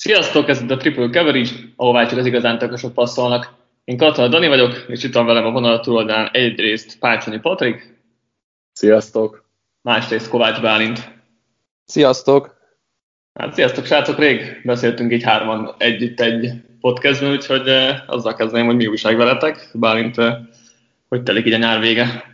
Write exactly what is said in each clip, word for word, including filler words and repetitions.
Sziasztok, ez itt a Triple Coverage, ahová csak az igazán tökösök passzolnak. Én Katona Dani vagyok, és itt van velem a vonal túloldalán egyrészt Pácsonyi Patrik. Sziasztok! Másrészt Kovács Bálint. Sziasztok! Hát sziasztok, srácok, rég beszéltünk így hárman együtt egy podcastben, úgyhogy eh, azzal kezdeném, hogy mi újság veletek. Bálint, eh, hogy telik így a nyár vége?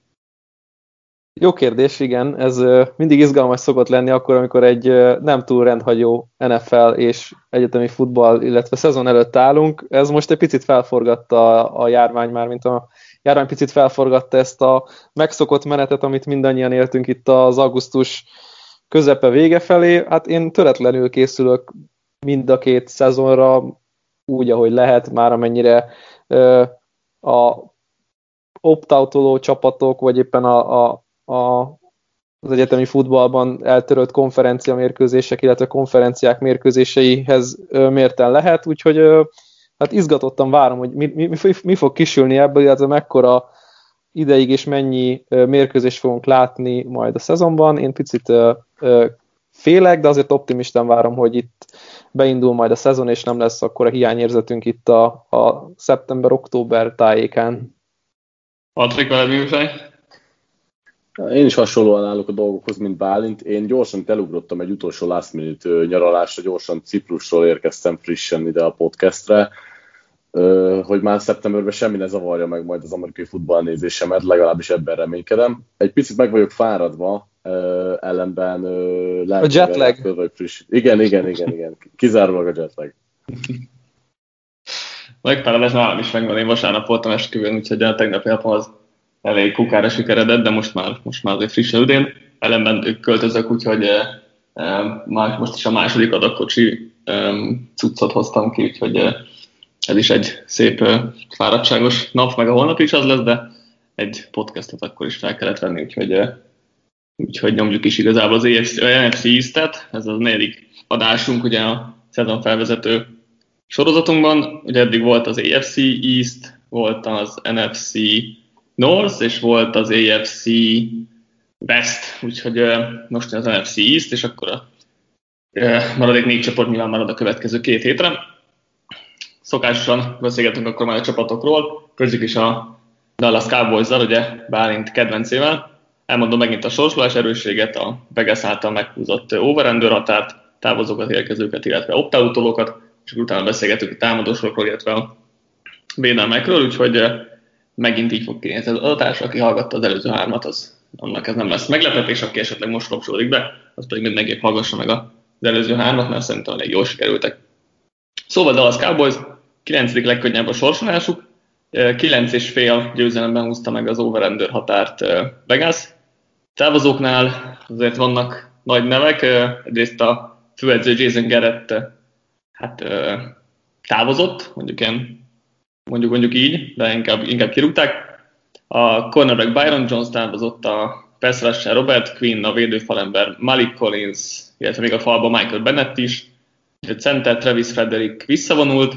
Jó kérdés, igen. Ez uh, mindig izgalmas szokott lenni akkor, amikor egy uh, nem túl rendhagyó en ef el és egyetemi futball, illetve szezon előtt állunk. Ez most egy picit felforgatta a, a járvány már, mint a járvány picit felforgatta ezt a megszokott menetet, amit mindannyian éltünk itt az augusztus közepe vége felé. Hát én töretlenül készülök mind a két szezonra úgy, ahogy lehet, már amennyire uh, a opt-outoló csapatok, vagy éppen a, a A, az egyetemi futballban eltörölt konferencia mérkőzések, illetve konferenciák mérkőzéseihez ö, mérten lehet, úgyhogy ö, hát izgatottan várom, hogy mi, mi, mi fog kisülni ebből, illetve mekkora ideig és mennyi ö, mérkőzést fogunk látni majd a szezonban. Én picit ö, ö, félek, de azért optimistán várom, hogy itt beindul majd a szezon, és nem lesz akkor a hiányérzetünk itt a, a szeptember-október tájékán. Patrik, veled mi újság? Én is hasonlóan állok a dolgokhoz, mint Bálint. Én gyorsan elugrottam egy utolsó last minute nyaralásra, gyorsan Ciprusról érkeztem frissen ide a podcastre, hogy már szeptemberben semmi ne zavarja meg majd az amerikai futballnézésemet, legalábbis ebben reménykedem. Egy picit meg vagyok fáradva, ellenben lehet, a jetlag. Friss. Igen, igen, igen, igen. Kizárólag a jetlag. Megfelelő, ez nálam is megvan. Én vasárnap voltam esküvőn, úgyhogy a tegnapi napom az elég kukára sikeredett, de most már, most már azért friss elődén. Ellenben költözök, úgyhogy e, már most is a második adakkocsi e, cuccot hoztam ki, úgyhogy e, ez is egy szép e, fáradtságos nap, meg a holnap is az lesz, de egy podcastot akkor is fel kellett venni, úgyhogy, e, úgyhogy nyomjuk is igazából az en ef cé East-et. Ez a negyedik adásunk ugye a szezon felvezető sorozatunkban. Ugye eddig volt az á ef cé East, volt az en ef cé North, és volt az á ef cé West, úgyhogy uh, most az en ef cé East, és akkor a uh, maradék négy csoport nyilván marad a következő két hétre. Szokásosan beszélgetünk akkor már a csapatokról, közük is a Dallas Cowboys-zal, ugye Bálint kedvencével. Elmondom megint a sorsolás erősséget, a Vegas által meghúzott over-under határt, távozókat, érkezőket, illetve opt-outolókat, és utána beszélgetünk a támadósorokról, illetve a védelmekről, úgyhogy uh, megint így fog kinézni az adatás, aki hallgatta az előző hármat, az, annak ez nem lesz meglepetés, aki esetleg most kapcsolódik be, az pedig mindenképp hallgassa meg az előző hármat, mert szerintem elég jól sikerültek. Szóval Dallas Cowboys, kilencedik legkönnyebb a sorsolásuk, kilenc és fél győzelemben húzta meg az over-under határt Vegas. Távozóknál azért vannak nagy nevek, egyrészt a főedző Jason Garrett hát, távozott, mondjuk ilyen Mondjuk, mondjuk így, de inkább, inkább kirúgták. A cornerback Byron Jones távozott, a pass rusher Robert Quinn, a védőfalember Malik Collins, illetve még a falban Michael Bennett is. A center Travis Frederick visszavonult,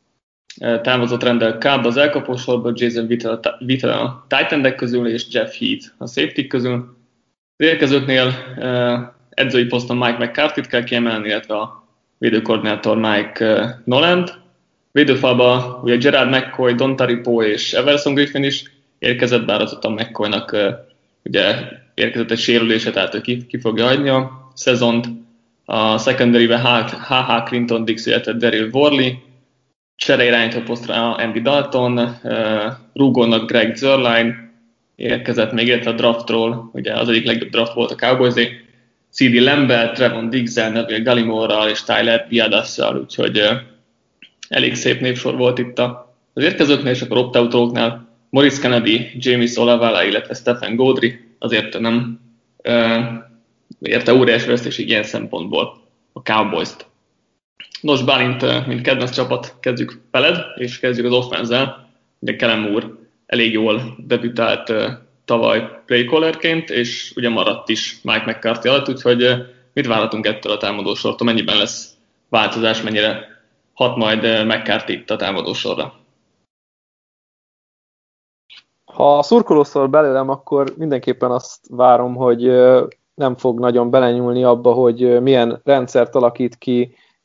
távozott Randall Cobb az elkapósorból, Jason Wittel a tight endek közül, és Jeff Heath a safety közül. Az érkezőknél edzői poszton Mike McCarthy-t kell kiemelni, illetve a védőkoordinátor Mike Noland. Védőfalba ugye Gerard McCoy, Don Taripo és Everson Griffin is érkezett, bár az ott a McCoynak uh, ugye érkezett egy sérülése, tehát ő ki, ki fogja hagyni a szezont. A secondary-ben há há Clinton Dix, illetve Daryl Worley, csere irányító posztra Andy Dalton, uh, rúgónak Greg Zuerlein érkezett még, illetve a draftról, ugye az egyik legjobb draft volt a Cowboysé, cé dé Lambert, Trevon Diggs-el, Neville Gallimore-ral és Tyler Biadasszal, úgyhogy uh, elég szép névsor volt itt az érkezőknél, és akkor opt-outolóknál Maurice Kennedy, James Olavala, illetve Stephen Gaudry azért nem uh, érte óriási vesztésig ilyen szempontból a Cowboys-t. Nos, Bálint, mint kedvenc csapat, kezdjük veled, és kezdjük az offense-zel. Ugye Kellen Moore elég jól debütált uh, tavaly playcallerként, és ugye maradt is Mike McCarthy alatt, úgyhogy uh, mit várhatunk ettől a támadósortól, mennyiben lesz változás, mennyire hat majd McCarthy itt a támadósorra? Ha a szurkoló szól belőlem, akkor mindenképpen azt várom, hogy nem fog nagyon belenyúlni abba, hogy milyen rendszert alakít ki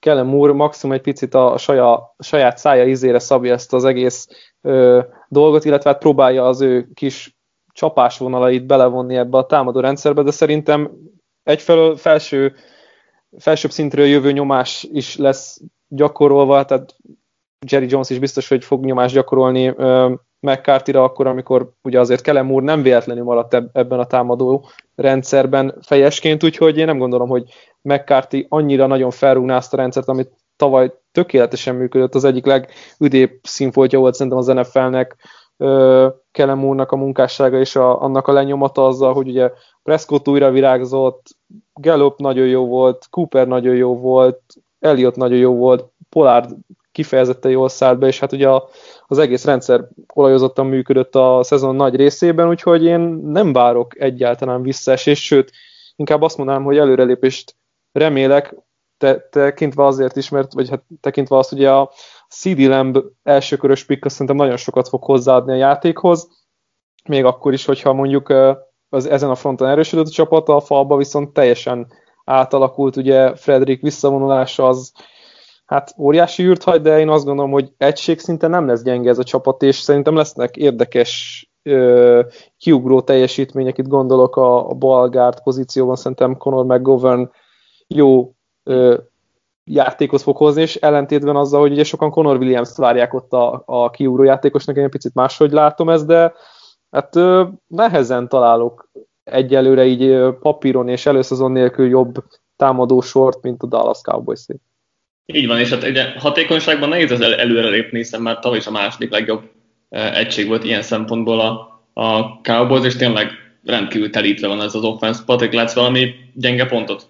Kellen Moore maximum egy picit a saját, a saját szája ízére szabja ezt az egész ö, dolgot, illetve hát próbálja az ő kis csapásvonalait belevonni ebbe a támadó rendszerbe, de szerintem egyfelől felső, felsőbb szintről jövő nyomás is lesz gyakorolva, tehát Jerry Jones is biztos, hogy fog nyomást gyakorolni uh, McCarthyra akkor, amikor ugye azért Kellen Moore nem véletlenül maradt ebben a támadó rendszerben fejesként, úgyhogy én nem gondolom, hogy McCarthy annyira nagyon felrúgná azt a rendszert, amit tavaly tökéletesen működött, az egyik legüdébb színfoltja volt szerintem az en ef el-nek, uh, Kellen Moore-nak a munkássága és a, annak a lenyomata azzal, hogy ugye Prescott újra virágzott, Gallup nagyon jó volt, Cooper nagyon jó volt, Elliott nagyon jó volt, Pollard kifejezetten jól szállt be, és hát ugye az egész rendszer olajozottan működött a szezon nagy részében, úgyhogy én nem várok egyáltalán visszaesést, sőt, inkább azt mondanám, hogy előrelépést remélek, te, tekintve azért is, mert, vagy hát tekintve azt, ugye a cé dé Lamb elsőkörös pick azt szerintem nagyon sokat fog hozzáadni a játékhoz, még akkor is, hogyha mondjuk az, ezen a fronton erősödött a csapat, a falba viszont teljesen átalakult, ugye Frederick visszavonulása az hát óriási űrt hagy, de én azt gondolom, hogy egység nem lesz gyenge ez a csapat, és szerintem lesznek érdekes ö, kiugró teljesítmények, itt gondolok a, a balgárd pozícióban, szerintem Conor McGovern jó ö, játékot fog hozni, és ellentétben azzal, hogy ugye sokan Conor Williams-t várják ott a, a kiugró játékosnak, én egy picit máshogy látom ezt, de hát ö, nehezen találok egyelőre így ö, papíron és előszezon nélkül jobb támadósort, mint a Dallas Cowboys-é. Így van, és hát ugye hatékonyságban nehéz az el- előrelépni, hiszen már tavaly is a második legjobb uh, egység volt ilyen szempontból a, a Cowboys, és tényleg rendkívül telítve van ez az offense. Patrik, látsz valami gyenge pontot?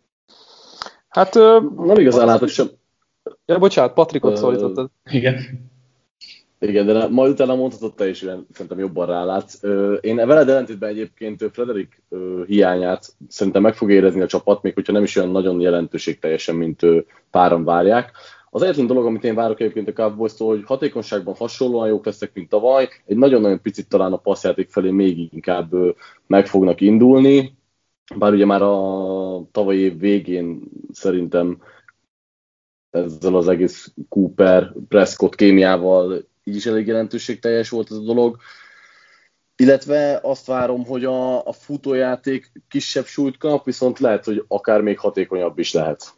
Hát uh, nem igazán látok sem. Ja, bocsánat, Patrikot uh, szólítottad. Igen. Igen, de majd utána mondhatod te is, hogy szerintem jobban rálátsz. Én veled ellentétben egyébként Frederick hiányát szerintem meg fog érezni a csapat, még hogyha nem is olyan nagyon jelentőségteljesen, mint páran várják. Az egyetlen dolog, amit én várok egyébként a Cowboys-tól, hogy hatékonyságban hasonlóan jók lesznek, mint tavaly, egy nagyon-nagyon picit talán a passzjáték felé még inkább meg fognak indulni, bár ugye már a tavalyi év végén szerintem ezzel az egész Cooper, Prescott kémiával így is elég jelentőségteljes volt ez a dolog. Illetve azt várom, hogy a, a futójáték kisebb súlyt kap, viszont lehet, hogy akár még hatékonyabb is lehet.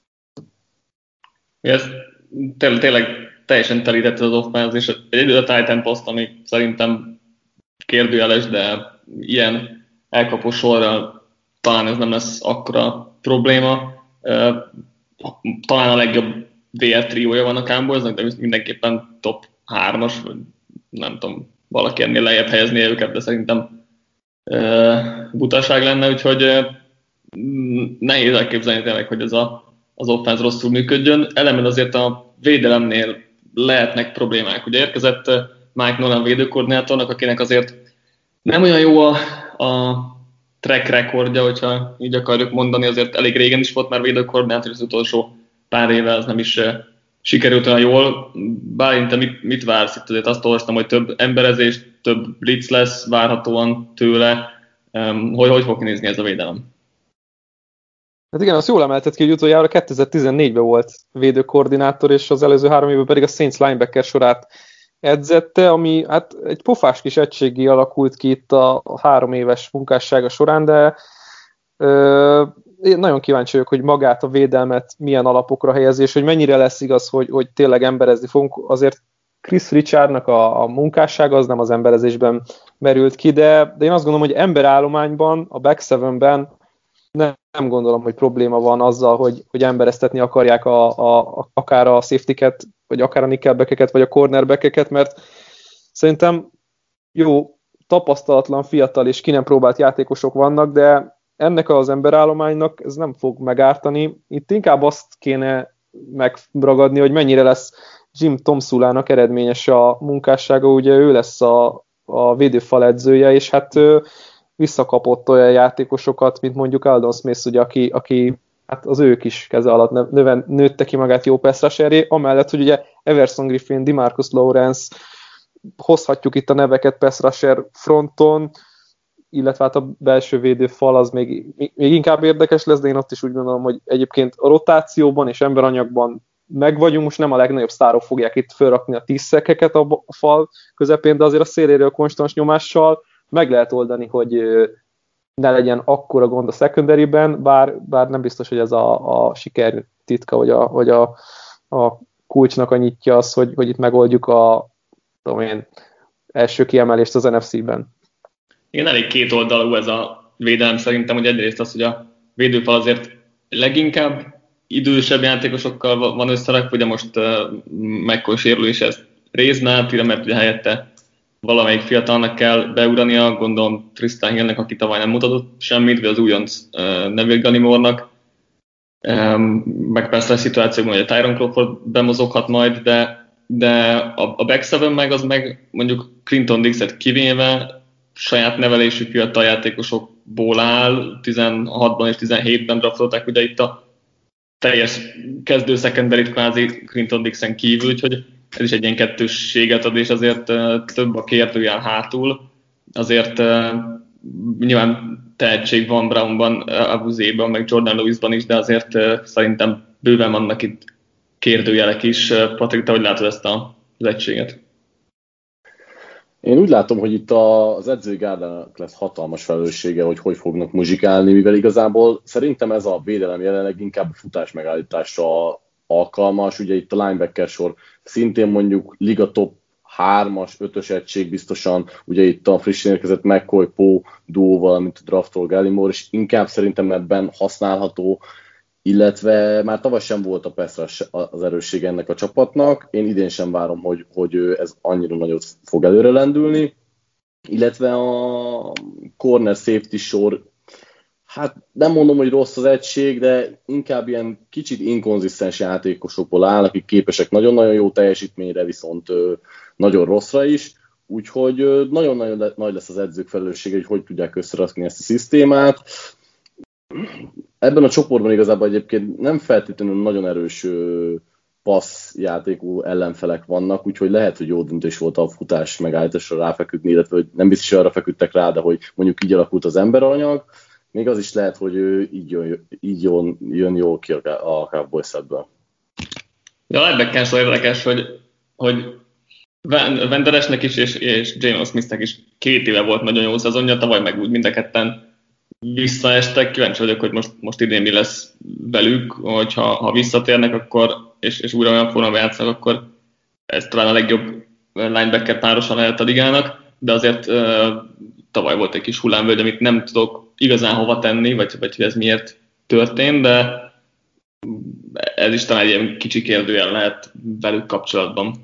Ez té- tényleg teljesen telített az offense, és egyedül a Titan poszt, ami szerintem kérdőjeles, de ilyen elkapó sorral talán ez nem lesz akkora probléma. Talán a legjobb vé er triója van a Cowboysnak, de mindenképpen top hármas, vagy nem tudom, valaki ennél lejjebb helyezni őket, de szerintem uh, butaság lenne, úgyhogy uh, nehéz elképzelni tényleg, hogy ez a, az offense rosszul működjön. Ellenben azért a védelemnél lehetnek problémák. Ugye érkezett uh, Mike Nolan védőkoordinátornak, akinek azért nem olyan jó a, a track recordja, hogyha így akarjuk mondani, azért elég régen is volt már védőkoordinátor, az utolsó pár éve az nem is uh, sikerült olyan jól. Bálint, te mit, mit vársz itt? Azért azt olvastam, hogy több emberezés, több blitz lesz várhatóan tőle. Um, hogy, hogy fog kinézni ez a védelem? Hát igen, azt jól emeltet ki, hogy utoljára kétezer-tizennégyben volt védőkoordinátor, és az előző három évben pedig a Saints linebacker sorát edzette, ami hát egy pofás kis egységgé alakult ki itt a, a három éves munkássága során, de ö, én nagyon kíváncsi vagyok, hogy magát a védelmet milyen alapokra helyezi, és hogy mennyire lesz igaz, hogy, hogy tényleg emberezni fogunk. Azért Chris Richardnak a, a munkássága az nem az emberezésben merült ki, de, de én azt gondolom, hogy emberállományban, a back sevenben nem, nem gondolom, hogy probléma van azzal, hogy, hogy embereztetni akarják a, a, a, akár a safety-ket, vagy akár a nickelbackeket, vagy a cornerbackeket, mert szerintem jó, tapasztalatlan, fiatal és ki nem próbált játékosok vannak, de ennek az emberállománynak ez nem fog megártani. Itt inkább azt kéne megragadni, hogy mennyire lesz Jim Tomsulának eredményes a munkássága, ugye ő lesz a, a védőfal edzője, és hát ő visszakapott olyan játékosokat, mint mondjuk Aldon Smith, ugye, aki, aki hát az ők is keze alatt növen, nőtte ki magát jó pass rusherré, amellett, hogy ugye Everson Griffin, DeMarcus Lawrence, hozhatjuk itt a neveket pass rusher fronton, illetve hát a belső védőfal az még, még inkább érdekes lesz, de én ott is úgy gondolom, hogy egyébként a rotációban és emberanyagban meg vagyunk, most nem a legnagyobb sztárok fogják itt felrakni a tíz szekeket a fal közepén, de azért a széléről konstans nyomással meg lehet oldani, hogy ne legyen akkora gond a secondary-ben, bár, bár nem biztos, hogy ez a, a siker titka, vagy, a, vagy a, a kulcsnak a nyitja az, hogy, hogy itt megoldjuk a tudom én, első kiemelést az en ef cé-ben. Igen, elég két oldalú ez a védelem szerintem, hogy egyrészt az, hogy a védőfal azért leginkább idősebb játékosokkal van összerakva, ugye most uh, McCoy sérülés ezt résznál, mert ugye helyette valamelyik fiatalnak kell beugrania, gondolom Tristan Hillnek, aki tavaly nem mutatott semmit, vagy az újonc uh, Neville Gallimore-nak, um, meg persze a szituációban, hogy a Tyron Crawford bemozoghat majd, de, de a, a back seven meg az meg mondjuk Clinton Dixet kivéve saját nevelésű fiatal játékosokból áll, tizenhatban és tizenhétben draftolták ugye itt a teljes kezdő szekenderit kvázi Clinton Dixon kívül, úgyhogy ez is egy ilyen kettősséget ad, és azért uh, több a kérdőjel hátul. Azért uh, nyilván tehetség van Brownban, Abuzéban, meg Jordan Lewisban is, de azért uh, szerintem bőven vannak itt kérdőjelek is. Uh, Patrik, te hogy látod ezt a, az egységet? Én úgy látom, hogy itt az edzői gárdának lesz hatalmas felelőssége, hogy hogy fognak muzsikálni, mivel igazából szerintem ez a védelem jelenleg inkább a futás megállításra alkalmas. Ugye itt a linebacker sor szintén mondjuk liga top hármas, ötös egység biztosan, ugye itt a frissen érkezett McCoy, Poe duó, valamint a draftról Gallimore, és inkább szerintem ebben használható, illetve már tavaly sem volt a pass az erősség ennek a csapatnak. Én idén sem várom, hogy, hogy ez annyira nagyot fog előre lendülni. Illetve a corner safety sor, hát nem mondom, hogy rossz az egység, de inkább ilyen kicsit inkonzisztens játékosokból áll, akik képesek nagyon-nagyon jó teljesítményre, viszont nagyon rosszra is. Úgyhogy nagyon-nagyon nagy lesz az edzők felelőssége, hogy hogy tudják összerakni ezt a szisztémát. Ebben a csoportban igazából egyébként nem feltétlenül nagyon erős passzjátékú ellenfelek vannak, úgyhogy lehet, hogy jó döntés volt a futás megállításra ráfeküdni, illetve hogy nem biztos, hogy arra feküdtek rá, de hogy mondjuk így alakult az emberanyag. Még az is lehet, hogy ő így jön, így jön, jön jól ki a Cowboys ebből. Ja, ebben kell szó érdekes, hogy, hogy Venderesnek is és, és Jalen Smithnek is két éve volt nagyon jó szezonja, tavaly meg úgy mind a ketten visszaestek. Kíváncsi vagyok, hogy most, most idén mi lesz velük, hogyha ha visszatérnek, akkor, és, és újra olyan formában játszanak, akkor ez talán a legjobb linebacker párosa lehet a ligának, de azért uh, tavaly volt egy kis hullámvölgy, amit nem tudok igazán hova tenni, vagy, vagy hogy ez miért történt, de ez is talán egy ilyen kicsi kérdőjel lehet velük kapcsolatban.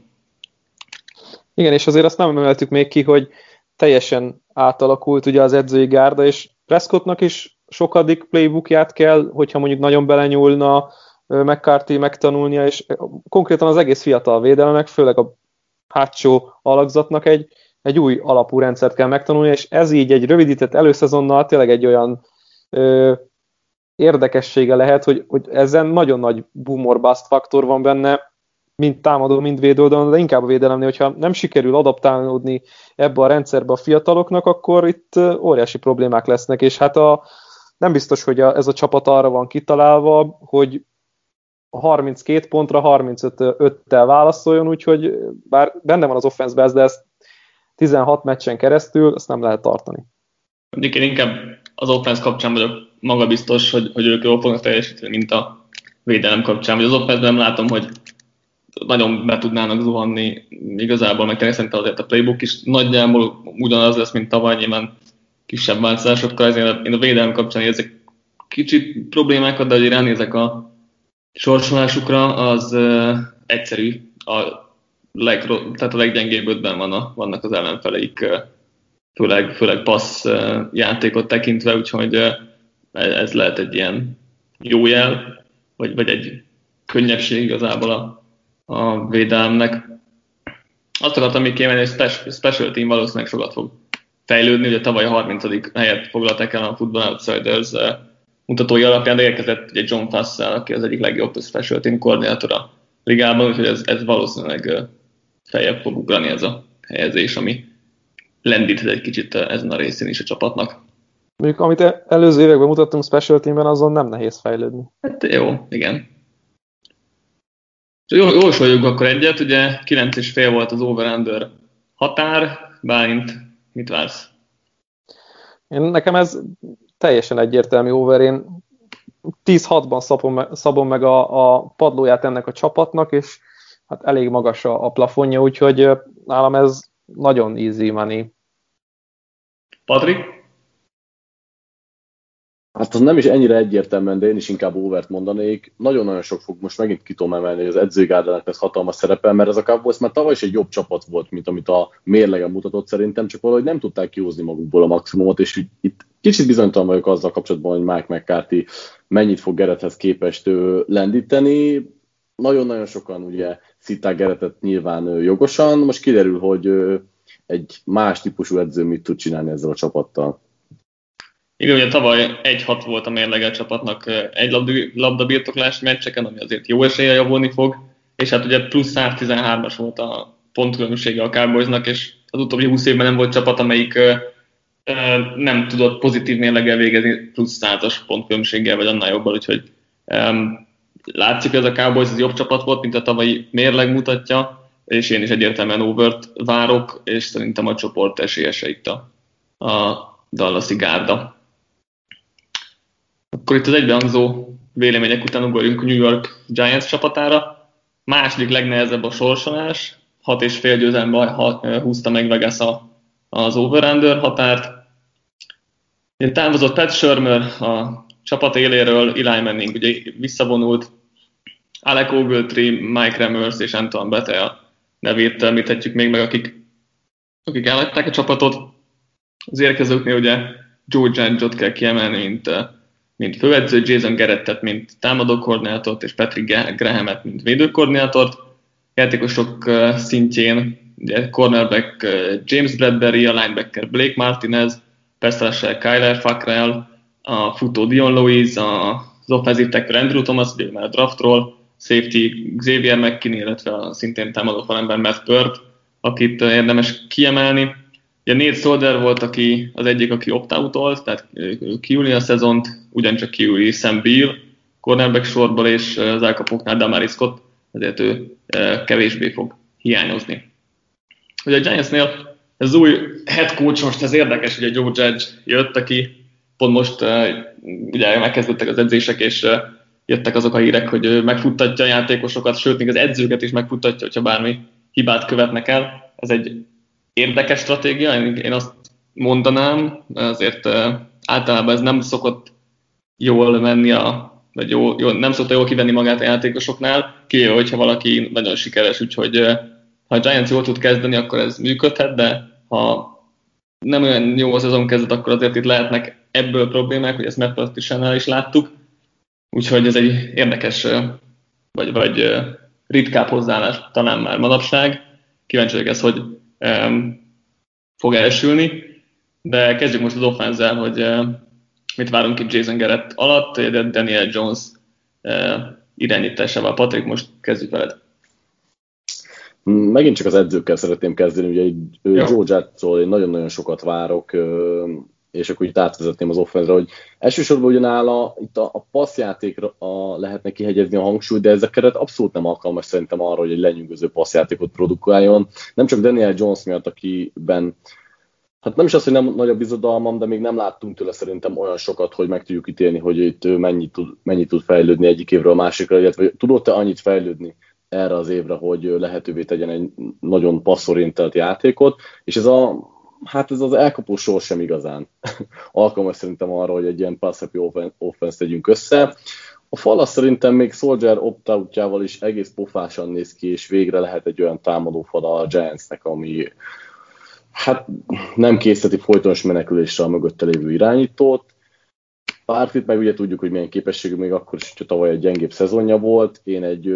Igen, és azért azt nem emeltük még ki, hogy teljesen átalakult ugye az edzői gárda, és Prescottnak is sokadik playbookját kell, hogyha mondjuk nagyon belenyúlna McCarthy megtanulnia, és konkrétan az egész fiatal védelemnek, főleg a hátsó alakzatnak egy, egy új alapú rendszert kell megtanulnia, és ez így egy rövidített előszezonnal tényleg egy olyan ö, érdekessége lehet, hogy, hogy ezen nagyon nagy boom or bust faktor van benne, mind támadó, mind védőoldalon, de inkább a védelemnél, hogyha nem sikerül adaptálódni ebbe a rendszerbe a fiataloknak, akkor itt óriási problémák lesznek, és hát a, nem biztos, hogy a, ez a csapat arra van kitalálva, hogy a harminckét pontra harmincöttel válaszoljon, úgyhogy bár benne van az offense-ben, de ezt tizenhat meccsen keresztül, ezt nem lehet tartani. Mondjuk én inkább az offense kapcsán vagyok magabiztos, hogy, hogy ők jól fognak teljesíteni, mint a védelem kapcsán. Vagy az offense-ben nem látom, hogy nagyon be tudnának zuhanni igazából, meg tényleg szerintem azért a playbook is nagyjából ugyanaz lesz, mint tavaly, nyilván kisebb változásokkal, ezért én a védelem kapcsán érzek kicsit problémákat, de hogy ránézek a sorsolásukra, az uh, egyszerű. A, leg, tehát a leggyengébb ötben van a, vannak az ellenfeleik, uh, főleg, főleg passz uh, játékot tekintve, úgyhogy uh, ez lehet egy ilyen jó jel, vagy, vagy egy könnyebbség igazából a a védelemnek. Azt akartam még kiemelni, hogy a special team valószínűleg sokat fog fejlődni, ugye tavaly a harmincadik helyet foglalták el a Football Outsiders mutatói alapján, de érkezett ugye John Fassel, aki az egyik legjobb special team koordinátor a ligában, úgyhogy ez, ez valószínűleg feljebb fog ugrani ez a helyezés, ami lendíthet egy kicsit ezen a részén is a csapatnak. Mondjuk, amit előző években mutattunk special teamben, azon nem nehéz fejlődni. Hát jó, igen. Jól, jól soroljuk akkor egyet, ugye kilenc és fél volt az over-under határ, Bálint, mit vársz? Én, nekem ez teljesen egyértelmű over, én tíz hatban szabom, szabom meg a, a padlóját ennek a csapatnak, és hát elég magas a, a plafonja, úgyhogy nálam ez nagyon easy money. Patrik? Hát az nem is ennyire egyértelműen, de én is inkább overt mondanék. Nagyon-nagyon sok fog most megint ki tudom emelni, hogy az edzői gárdának ez hatalmas szerepel, mert ez a Cowboys már tavaly is egy jobb csapat volt, mint amit a mérlegen mutatott szerintem, csak valahogy nem tudták kihozni magukból a maximumot, és itt kicsit bizonytalan vagyok azzal kapcsolatban, hogy Mike McCarthy mennyit fog Garretthez képest lendíteni. Nagyon-nagyon sokan ugye szitták Garrettet nyilván jogosan, most kiderül, hogy egy más típusú edző mit tud csinálni ezzel a csapattal. Igen, ugye tavaly egy hat volt a mérlegelt csapatnak egy labdabirtoklási meccseken, ami azért jó eséllyel javulni fog, és hát ugye plusz száztizenhármas volt a pontkülönbsége a Cowboysnak, és az utóbbi húsz évben nem volt csapat, amelyik nem tudott pozitív mérleggel végezni plusz százas pontkülönbséggel, vagy annál jobban, úgyhogy um, látszik, hogy ez a Cowboys az jobb csapat volt, mint a tavalyi mérleg mutatja, és én is egyértelműen overt várok, és szerintem a csoport esélyese itt a, a Dallasi gárda. Akkor itt az egybehangzó vélemények után ugorjunk a New York Giants csapatára. Második legnehezebb a sorsolás, hat és fél győzelemben húzta meg Vegas az over-under határt. Távozott Pat Shurmur a csapat éléről, Eli Manning ugye visszavonult, Alec Ogletree, Mike Remmers és Antoine Bethea a nevét említhetjük még meg, akik, akik elhagyták a csapatot. Az érkezőknél ugye Joe Judge-ot kell kiemelni, mint, mint főedző, Jason Garrettet, mint támadókoordinátort, és Patrick Grahamet, mint védőkoordinátort. Játékosok szintjén ugye cornerback James Bradbury, a linebacker Blake Martinez, persze Kyler Fackrell, a futó Dion Lewis, az offensive tackle Andrew Thomas, ugye már a draftról, safety Xavier McKinney, illetve a szintén támadó falember Matt Burt, akit érdemes kiemelni. Ugye Nate Solder volt aki, az egyik, aki opt-out-olt, tehát kiúli a szezont, ugyancsak kiúli Sam Beal, cornerback sorból, és az elkapóknál Damari Scott, ezért ő kevésbé fog hiányozni. Ugye a Giantsnél ez új head coach, most ez érdekes, hogy a Joe Judge jött, aki pont most ugye megkezdődtek az edzések, és jöttek azok a hírek, hogy megfuttatja a játékosokat, sőt, még az edzőket is megfuttatja, hogyha bármi hibát követnek el. Ez egy érdekes stratégia, én azt mondanám, azért általában ez nem szokott jól menni, a, vagy jó, jó, nem szokta jól kivenni magát a játékosoknál, kivéve, hogyha valaki nagyon sikeres, úgyhogy ha a Giants jól tud kezdeni, akkor ez működhet, de ha nem olyan jó a szezon kezdet, akkor azért itt lehetnek ebből problémák, hogy ezt Matt Patriciannál is láttuk, úgyhogy ez egy érdekes, vagy, vagy ritkább hozzáállás talán már manapság. Kíváncsi vagyok ez, hogy um, fog elsülni, de kezdjük most az offense-zel, hogy uh, mit várunk itt Jason Garrett alatt, de Daniel Jones uh, irányításával. Patrik, most kezdjük veled. Megint csak az edzőkkel szeretném kezdeni, ugye Joe Judge-tól én nagyon-nagyon sokat várok, és akkor itt átvezetném az offense-re, hogy elsősorban ugyanála itt a, a passzjátékra a, lehetne kihegyezni a hangsúlyt, de ez a keret abszolút nem alkalmas szerintem arra, hogy egy lenyűgöző passzjátékot produkáljon. Nem csak Daniel Jones miatt, akiben, hát nem is az, hogy nem nagy a bizodalmam, de még nem láttunk tőle szerintem olyan sokat, hogy meg tudjuk ítélni, hogy itt ő mennyit tud, mennyit tud fejlődni egyik évről a másikra, illetve tudott-e annyit fejlődni erre az évre, hogy lehetővé tegyen egy nagyon passzorientált játékot, és ez a hát ez az elkapó sor sem igazán alkalmas szerintem arra, hogy egy ilyen pass-happy offense tegyünk össze. A fal szerintem még Soldier opt-outjával is egész pofásan néz ki, és végre lehet egy olyan támadó fal a Giantsnek, ami hát nem készíteti folytonos menekülésre a mögötte lévő irányítót. Párfit meg ugye tudjuk, hogy milyen képességű még akkor is, hogy tavaly egy gyengébb szezonja volt. Én egy,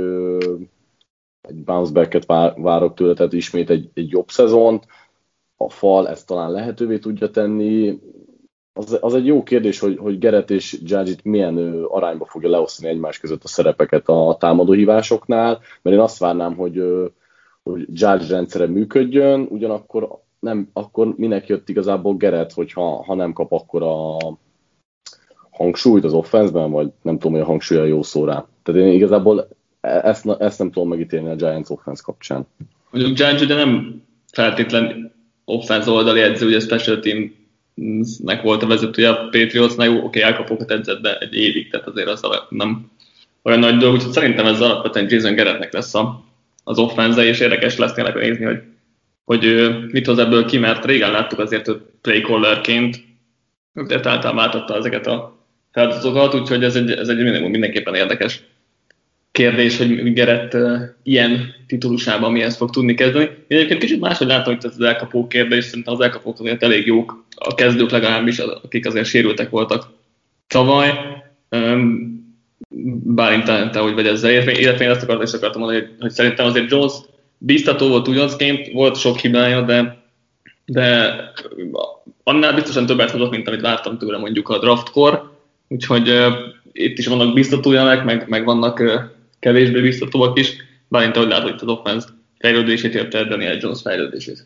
egy bounce back-et várok tőle, tehát ismét egy, egy jobb szezont. A fal ezt talán lehetővé tudja tenni. Az, az egy jó kérdés, hogy, hogy Garrett és Judge itt milyen ö, arányba fogja leosztani egymás között a szerepeket a támadóhívásoknál, mert én azt várnám, hogy, ö, hogy Judge rendszere működjön, ugyanakkor nem, akkor minek jött igazából Gerett, hogyha ha nem kap akkor a hangsúlyt az offenszben, vagy nem tudom, hogy a hangsúly a jó szó rá. Tehát én igazából ezt, ezt nem tudom megítélni a Giants offense kapcsán. Mondjuk Giants ugye nem feltétlen offense oldali edző, ugye special teamnek volt a vezetője a Patriotsnál, jó, oké, elkapókat edzett, de egy évig, tehát azért az nem olyan nagy dolog, úgyhogy szerintem ez alapvetően Jason Garrettnek lesz a, az offense, és érdekes lesz tényleg nézni, hogy, hogy mit hoz ebből ki, mert régen láttuk azért, hogy play callerként, azért általában váltotta ezeket a feladatokat, úgyhogy ez egy, ez egy mindenképpen érdekes kérdés, hogy Garrett uh, ilyen titulusában mihez fog tudni kezdeni. Én egyébként kicsit máshogy látom itt az elkapó kérdés, szerintem az elkapók azért elég jók, a kezdők legalábbis, akik azért sérültek voltak tavaly. Um, Bálint te, hogy vagy ezzel értve, illetve én azt akartam, és akartam mondani, hogy, hogy szerintem azért Jones biztató volt ugyanazként, volt sok hibája, de, de annál biztosan többet hozott, mint amit vártam tőle mondjuk a draftkor, úgyhogy uh, itt is vannak biztatójelek, meg, meg vannak uh, kevésbé biztatóak is, bárint ahogy látod itt az offense fejlődését, illetve Daniel Jones fejlődését.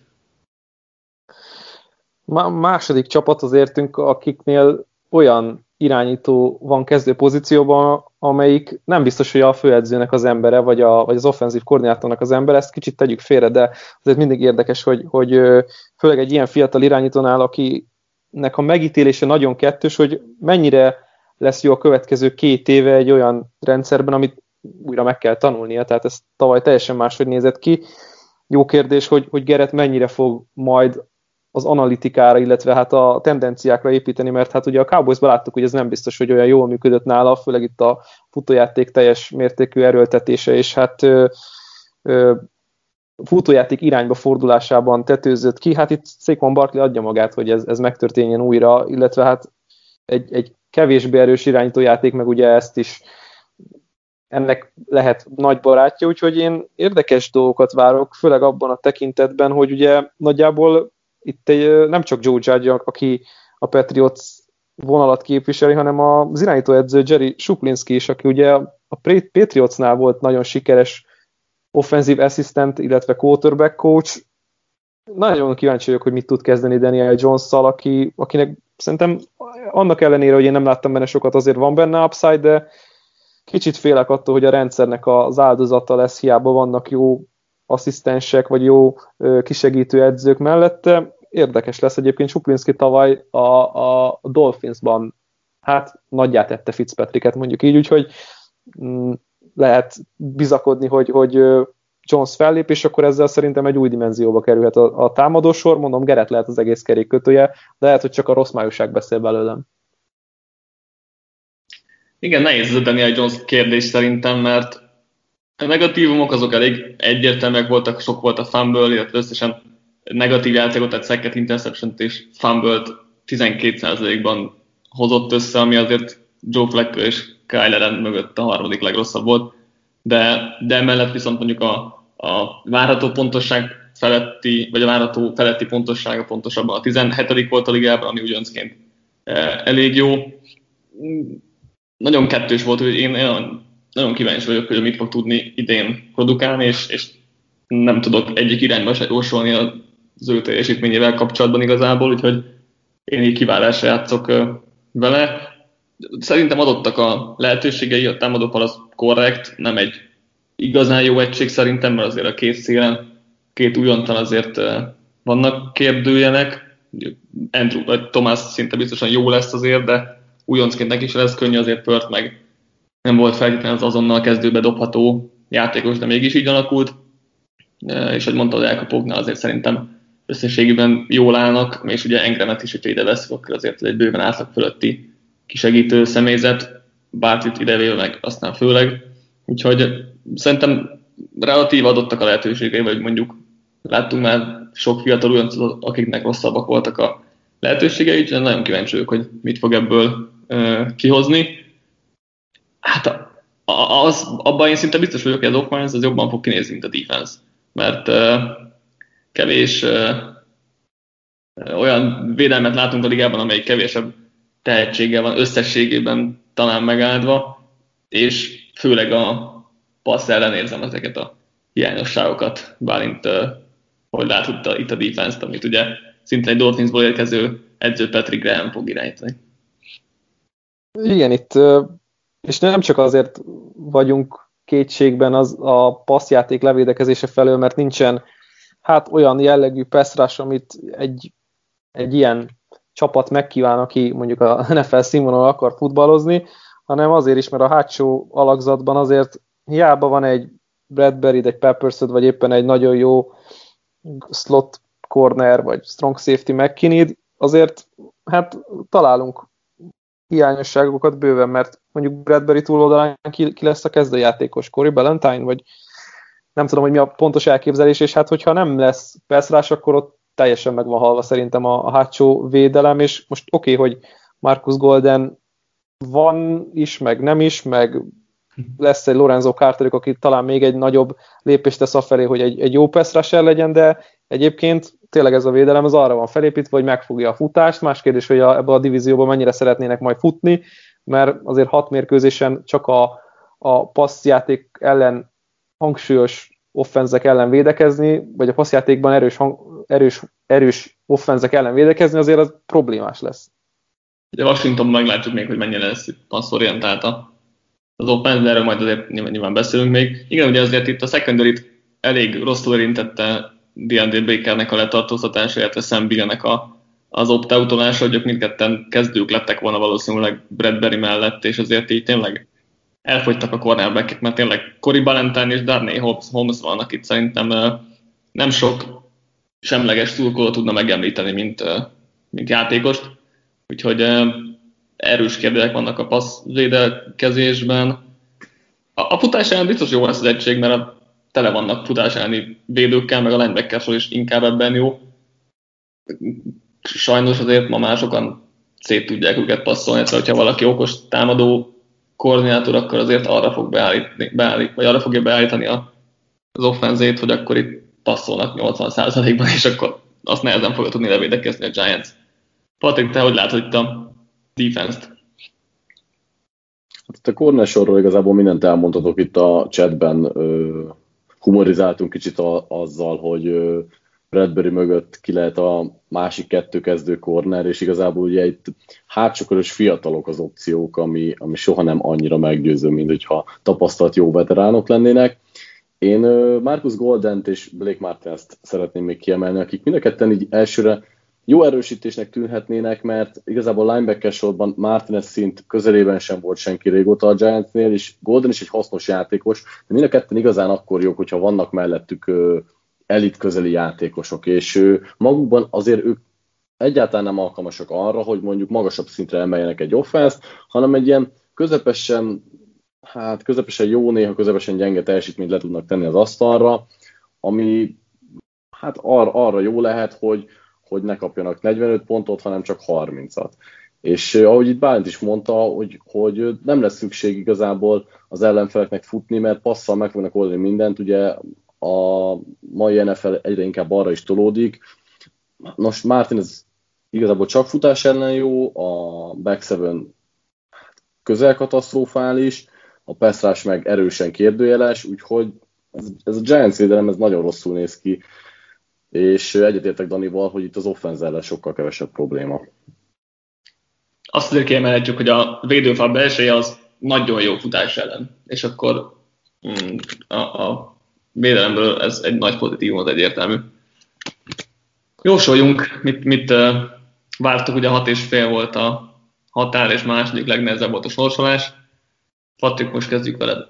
A második csapathoz értünk, akiknél olyan irányító van kezdő pozícióban, amelyik nem biztos, hogy a főedzőnek az embere, vagy, a, vagy az offenzív koordinátornak az embere, ezt kicsit tegyük félre, de azért mindig érdekes, hogy, hogy főleg egy ilyen fiatal irányítónál, akinek a megítélése nagyon kettős, hogy mennyire lesz jó a következő két éve egy olyan rendszerben, amit újra meg kell tanulnia, tehát ez tavaly teljesen máshogy nézett ki. Jó kérdés, hogy, hogy Garrett mennyire fog majd az analitikára, illetve hát a tendenciákra építeni, mert hát ugye a Cowboysban láttuk, hogy ez nem biztos, hogy olyan jól működött nála, főleg itt a futójáték teljes mértékű erőltetése, és hát ö, ö, futójáték irányba fordulásában tetőzött ki. Hát itt Saquon Barkley adja magát, hogy ez, ez megtörténjen újra, illetve hát egy, egy kevésbé erős irányítójáték, meg ugye ezt is ennek lehet nagy barátja, úgyhogy én érdekes dolgokat várok, főleg abban a tekintetben, hogy ugye nagyjából itt egy, nem csak Joe Judge, aki a Patriots vonalat képviseli, hanem az irányítóedző Jerry Shuplinski is, aki ugye a Patriotsnál volt nagyon sikeres offensive assistant, illetve quarterback coach. Nagyon kíváncsi vagyok, hogy mit tud kezdeni Daniel Jones-szal, aki, akinek szerintem annak ellenére, hogy én nem láttam benne sokat, azért van benne upside, de kicsit félek attól, hogy a rendszernek az áldozata lesz, hiába vannak jó asszisztensek, vagy jó kisegítő edzők mellette. Érdekes lesz egyébként, Shuplinski tavaly a, a Dolphinsban hát nagyját tette Fitzpatricket, mondjuk így, úgyhogy mm, lehet bizakodni, hogy, hogy Jones fellép, és akkor ezzel szerintem egy új dimenzióba kerülhet a, a támadósor. Mondom, Garrett lehet az egész kerékkötője, de lehet, hogy csak a rossz májúság beszél belőlem. Igen, nehéz ez a Daniel Jones kérdés szerintem, mert a negatívumok azok elég egyértelműek voltak, sok volt a fumble, illetve összesen negatív játékot, tehát sacket, interception-t és fumble-t tizenkét százalékban hozott össze, ami azért Joe Flacco és Kyle Allen mögött a harmadik legrosszabb volt, de, de emellett viszont mondjuk a, a várható pontosság feletti, vagy a várható feletti pontossága pontosabban a tizenhetedik volt a ligában, ami ugyanazként elég jó. Nagyon kettős volt, hogy én nagyon, nagyon kíváncsi vagyok, hogy mit fog tudni idén produkálni, és, és nem tudok egyik irányba se jósolni az ő teljesítményével kapcsolatban igazából, úgyhogy én így kiválásra játszok vele. Szerintem adottak a lehetőségei, a támadófal az korrekt, nem egy igazán jó egység szerintem, mert azért a két szélen, két újontan azért vannak kérdőjelek. Andrew vagy Thomas szinte biztosan jó lesz azért, de újoncként neki is lesz könnyű, azért Pört meg nem volt feltétlenül az azonnal kezdőbe dobható játékos, de mégis így alakult. És hogy mondtad, az elkapóknál azért szerintem összességében jól állnak, és ugye Engramet is, hogyha ide veszük, akkor azért egy bőven átlag fölötti kisegítő személyzet, Barkleyt idevéve meg aztán főleg. Úgyhogy szerintem relatív adottak a lehetőségei, vagy mondjuk láttunk már sok fiatal újoncot, akiknek rosszabbak voltak a lehetőségei, úgyhogy nagyon kíváncsi vagyok, hogy mit fog ebből uh, kihozni. Hát az, abban én szinte biztos vagyok, hogy az offense az jobban fog kinézni, mint a defense. Mert uh, kevés uh, olyan védelmet látunk a ligában, amelyik kevésebb tehetséggel van összességében talán megáldva, és főleg a passz ellen érzem ezeket a hiányosságokat, bárint uh, hogy látod itt a defense-t, amit ugye szintén egy Dolphinsból érkező edző Patrick Graham fog irányítani. Igen, itt, és nem csak azért vagyunk kétségben az a passzjáték levédekezése felől, mert nincsen hát olyan jellegű pass rush, amit egy, egy ilyen csapat megkíván, aki mondjuk a en ef el színvonalon akar futballozni, hanem azért is, mert a hátsó alakzatban azért hiába van egy Bradbury, egy Peppersöd, vagy éppen egy nagyon jó slot corner, vagy strong safety McKinney, azért hát találunk hiányosságokat bőven, mert mondjuk Bradbury túloldalán ki, ki lesz a kezdőjátékos, Corey Ballantyne, vagy nem tudom, hogy mi a pontos elképzelés, és hát hogyha nem lesz pass rush, akkor ott teljesen meg van halva szerintem a, a hátsó védelem, és most oké, okay, hogy Marcus Golden van is, meg nem is, meg lesz egy Lorenzo Carter, aki talán még egy nagyobb lépést tesz afelé, hogy egy, egy jó pass rusher legyen, de egyébként tényleg ez a védelem az arra van felépítve, hogy megfogja a futást. Más kérdés, hogy a, ebbe a divízióban mennyire szeretnének majd futni, mert azért hat mérkőzésen csak a, a passzjáték ellen hangsúlyos offenzek ellen védekezni, vagy a passzjátékban erős, hang, erős, erős offenzek ellen védekezni, azért az problémás lesz. Ugye Washingtonban meglátjuk még, hogy mennyire lesz passzorientált az offense, de erről majd azért nyilván, nyilván beszélünk még. Igen, ugye azért itt a secondary-t elég rosszul érintette DeAndre Bakernek a letartóztatása, illetve Sam Biggennek a, az opt-outolása, hogy ők mindketten kezdők lettek volna valószínűleg Bradbury mellett, és azért így tényleg elfogytak a cornerbackek, mert tényleg Corey Ballantyne és Darnay Holmes vannak itt, szerintem nem sok semleges szurkoló tudna megemlíteni, mint, mint játékost. Úgyhogy erős kérdések vannak a passzvédekezésben. A, a futás ellen biztos jó lesz az egység, mert a, tele vannak futás elleni védőkkel, meg a linebackersor is inkább ebben jó. Sajnos azért ma már sokan szét tudják őket passzolni, tehát hogyha valaki okos támadó koordinátor, akkor azért arra fog beállítani, beállít, vagy arra fogja beállítani a, az offenzét, hogy akkor itt passzolnak nyolcvan százalékban, és akkor azt nehezen fogja tudni levédekezni a Giants. Patrik, te hogy látod itt a defense-t? Hát a corner sorról igazából mindent elmondhatok itt a chatben. Humorizáltunk kicsit a, azzal, hogy Bradbury mögött ki lehet a másik kettő kezdő corner, és igazából ugye itt hátsókörös fiatalok az opciók, ami, ami soha nem annyira meggyőző, mint hogyha tapasztalt jó veteránok lennének. Én Marcus Goldent és Blake Martinez-t szeretném még kiemelni, akik mind a ketten így elsőre jó erősítésnek tűnhetnének, mert igazából linebacker sorban Martinez szint közelében sem volt senki régóta a Giantsnél, és Golden is egy hasznos játékos, de mind a ketten igazán akkor jók, hogyha vannak mellettük elit közeli játékosok, és magukban azért ők egyáltalán nem alkalmasak arra, hogy mondjuk magasabb szintre emeljenek egy offense-t, hanem egy ilyen közepesen, hát közepesen jó, néha közepesen gyenge teljesítményt le tudnak tenni az asztalra, ami hát ar- arra jó lehet, hogy hogy ne kapjanak negyvenöt pontot, hanem csak harmincat. És ahogy itt Bálint is mondta, hogy, hogy nem lesz szükség igazából az ellenfeleknek futni, mert passzal meg fognak oldani mindent, ugye a mai en ef el egyre inkább arra is tolódik. Nos, Martin ez igazából csak futás ellen jó, a back seven közel katasztrofális, a pass rush meg erősen kérdőjeles, úgyhogy ez, ez a Giants védelem ez nagyon rosszul néz ki, és egyetértek Danival, hogy itt az offense sokkal kevesebb probléma. Azt azért kiemelhetjük, hogy a védőfal belseje az nagyon jó futás ellen, és akkor mm, a, a védelemből ez egy nagy pozitívum, az egyértelmű. Jósoljunk, mit, mit uh, vártok, ugye hat és fél volt a határ, és második legnehezebb volt a sorsolás. Patrik, most kezdjük veled.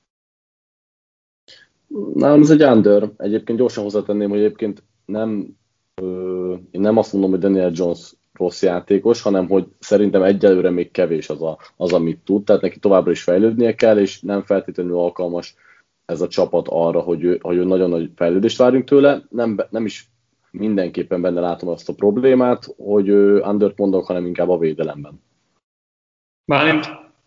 Nálam ez egy under. Egyébként gyorsan hozzátenném, hogy egyébként nem, ö, én nem azt mondom, hogy Daniel Jones rossz játékos, hanem hogy szerintem egyelőre még kevés az, a, az, amit tud, tehát neki továbbra is fejlődnie kell, és nem feltétlenül alkalmas ez a csapat arra, hogy ő, hogy ő nagyon nagy fejlődést várjunk tőle. Nem, nem is mindenképpen benne látom azt a problémát, hogy ő undert mondok, hanem inkább a védelemben. Bálint?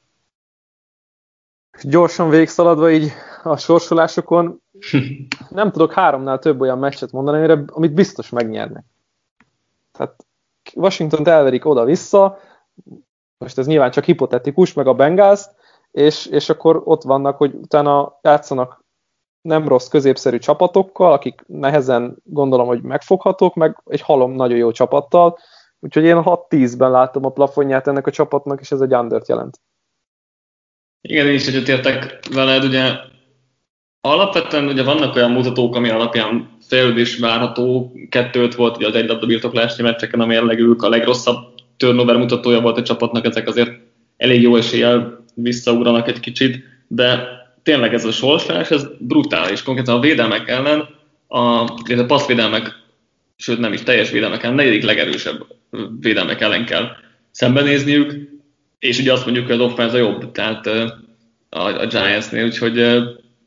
Gyorsan végigszaladva így a sorsolásokon, nem tudok háromnál több olyan meccset mondani, amire, amit biztos megnyernek. Tehát Washingtont elverik oda-vissza, most ez nyilván csak hipotetikus, meg a Bengals, és, és akkor ott vannak, hogy utána játszanak nem rossz középszerű csapatokkal, akik nehezen gondolom, hogy megfoghatók, meg egy halom nagyon jó csapattal, úgyhogy én hat-tízben látom a plafonját ennek a csapatnak, és ez egy undert jelent. Igen, én is egyetértek veled, ugye alapvetően ugye vannak olyan mutatók, ami alapján fejlődés várható, kettőt volt ugye az egy labda birtoklási meccseken, a mérlegük a legrosszabb turnover mutatója volt a csapatnak, ezek azért elég jó eséllyel visszaugranak egy kicsit, de tényleg ez a sorsolás, ez brutális. Konkrétan a védelmek ellen, a, a passzvédelmek, sőt nem is teljes védelmek ellen, negyedik legerősebb védelmek ellen kell szembenézniük, és ugye azt mondjuk, hogy az offense a jobb, tehát a, a Giantsnél, úgyhogy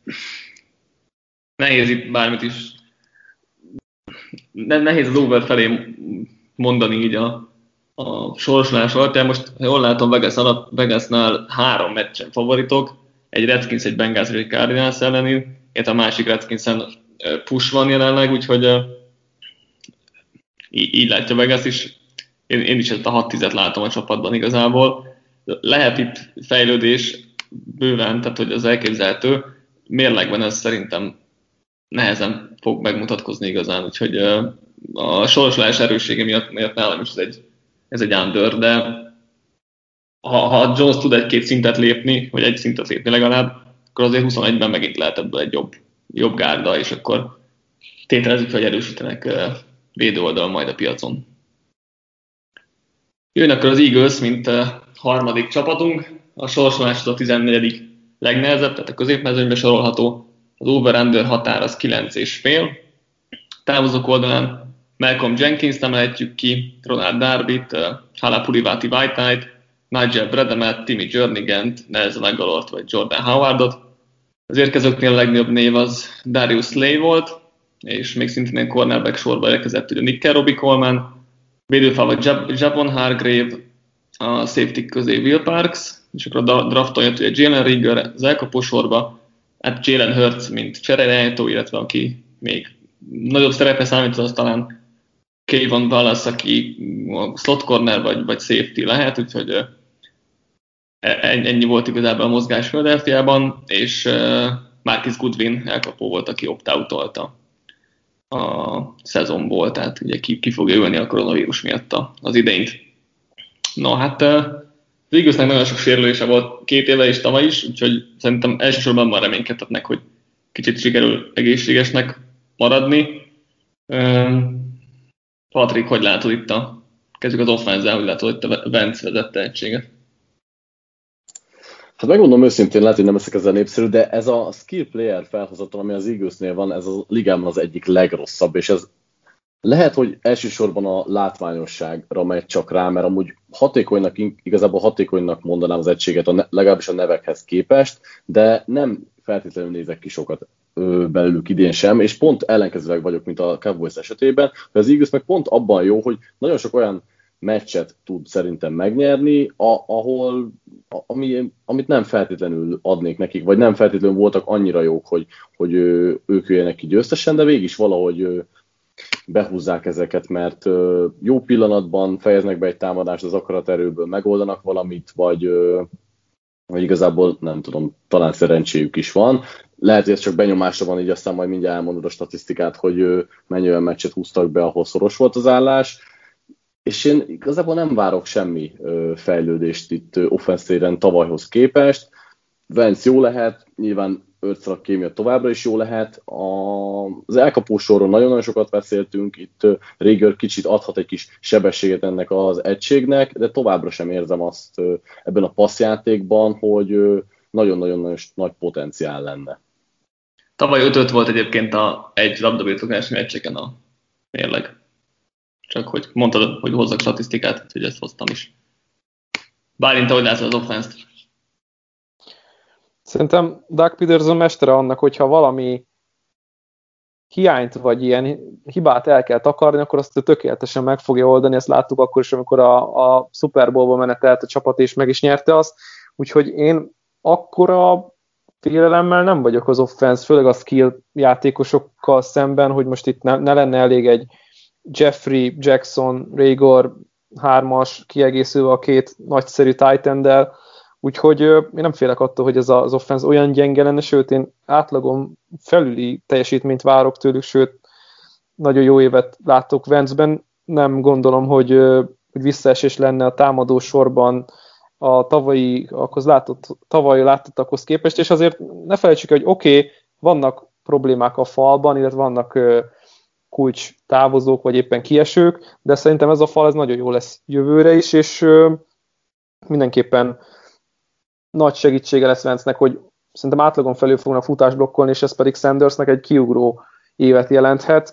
nehéz itt bármit is, nehéz az over felé mondani így a, a sorsolás alapján. Most, ha jól látom, Vegas alatt, Vegasnál három meccsen favoritok, egy Redskins, egy Bengals és egy Cardinals elleni, illetve a másik Redskinsen push van jelenleg, úgyhogy uh, így, így látja Vegas is. Én, én is ezt a hat-tízet látom a csapatban igazából. Lehet itt fejlődés bőven, tehát hogy az elképzelhető. Mérlegben ez szerintem nehezen fog megmutatkozni igazán, úgyhogy uh, a sorsolás erőssége miatt, miatt nálam is ez egy, ez egy under, de ha, ha Jones tud egy-két szintet lépni, vagy egy szintet lépni legalább, akkor azért huszonegyben megint lehet ebből egy jobb, jobb gárda, és akkor tételezzük, hogy erősítenek uh, védőoldal majd a piacon. Jön akkor az Eagles, mint uh, harmadik csapatunk, a sorsolás a tizennegyedik legnehezebb, tehát a középmezőnybe sorolható, az over-under határ az kilenc és fél. Távozók oldalán Malcolm Jenkins-t emelhetjük ki, Ronald Darbyt, uh, Halapulivati White-Knight, Nigel Bredemet, Timmy Jernigent, Nelson Aguilart vagy Jordan Howardot. Az érkezőknél a legnagyobb név az Darius Slay volt, és még szintén egy cornerback sorba érkezett ugye Nick Robbie Coleman, védőfával Jab- Javon Hargrave, a safety közé Will Parks, és akkor a drafton jött ugye Jalen Rigger az elkapó sorba, hát Jalen Hurts, mint cserélejtó, illetve aki még nagyobb szerepre számít, az talán Kayvon Wallace, aki slot corner vagy, vagy safety lehet, úgyhogy ennyi volt igazából a mozgás Philadelphiában, és Marquise Goodwin elkapó volt, aki opt-outolta a szezonból, tehát ugye ki, ki fogja ülni a koronavírus miatt az idényt. No, hát az Eaglesnek nagyon sok sérülése volt két éve és tavaly is, úgyhogy szerintem elsősorban már reménykedhetnek, hogy kicsit sikerül egészségesnek maradni. Patrik, hogy látod itt a, kezdjük az offense-el, hogy látod itt a Vance vezette egységet? Hát megmondom őszintén, lehet, hogy nem leszek ezzel népszerű, de ez a skill player felhozatal, ami az Eaglesnél van, ez a ligában az egyik legrosszabb, és ez lehet, hogy elsősorban a látványosságra megy csak rá, mert amúgy hatékonynak, igazából hatékonynak mondanám az egységet, a ne, legalábbis a nevekhez képest, de nem feltétlenül nézek ki sokat ö, belőlük idén sem, és pont ellenkezőleg vagyok, mint a Cowboys esetében, hogy az Eagles meg pont abban jó, hogy nagyon sok olyan meccset tud szerintem megnyerni, a, ahol, a, ami, amit nem feltétlenül adnék nekik, vagy nem feltétlenül voltak annyira jók, hogy, hogy ö, ők jöjjenek ki győztesen, de végig is valahogy ö, behúzzák ezeket, mert ö, jó pillanatban fejeznek be egy támadást, az akaraterőből megoldanak valamit, vagy, ö, vagy igazából nem tudom, talán szerencséjük is van. Lehet, hogy ez csak benyomásra van, így aztán majd mindjárt elmondod a statisztikát, hogy ö, mennyi olyan meccset húztak be, ahol szoros volt az állás. És én igazából nem várok semmi ö, fejlődést itt offensztéren tavalyhoz képest. Vance jó lehet, nyilván Örtszalak kémia továbbra is jó lehet. A, az elkapó sorról nagyon-nagyon sokat beszéltünk, itt ö, Rigger kicsit adhat egy kis sebességet ennek az egységnek, de továbbra sem érzem azt ö, ebben a passzjátékban, hogy ö, nagyon-nagyon nagy potenciál lenne. Tavaly öt volt egyébként a egy labdabirtoklási meccseken a mérleg. Csak hogy mondtad, hogy hozzak statisztikát, hogy ezt hoztam is. Bálint, ahogy látod az offense-t? Szerintem Doug Peterson mestere annak, hogyha valami hiányt vagy ilyen hibát el kell takarni, akkor azt tökéletesen meg fogja oldani. Ezt láttuk akkor is, amikor a, a Super Bowl-ba menetelt a csapat, és meg is nyerte azt. Úgyhogy én akkora félelemmel nem vagyok az offense, főleg a skill játékosokkal szemben, hogy most itt ne, ne lenne elég egy Jeffrey, Jackson, Reagor hármas kiegészülve a két nagyszerű tight enddel. Úgyhogy én nem félek attól, hogy ez az offense olyan gyenge lenne, sőt én átlagon felüli teljesítményt várok tőlük, sőt nagyon jó évet látok Wentzben. Nem gondolom, hogy, hogy visszaesés lenne a támadó sorban a tavalyi, akkor látott, tavalyi látottakhoz képest, és azért ne felejtsük, hogy oké, okay, vannak problémák a falban, illetve vannak kulcs távozók, vagy éppen kiesők, de szerintem ez a fal ez nagyon jó lesz jövőre is, és mindenképpen nagy segítsége lesz Wentznek, hogy szerintem átlagon felül fognak futást blokkolni, és ez pedig Sandersnek egy kiugró évet jelenthet.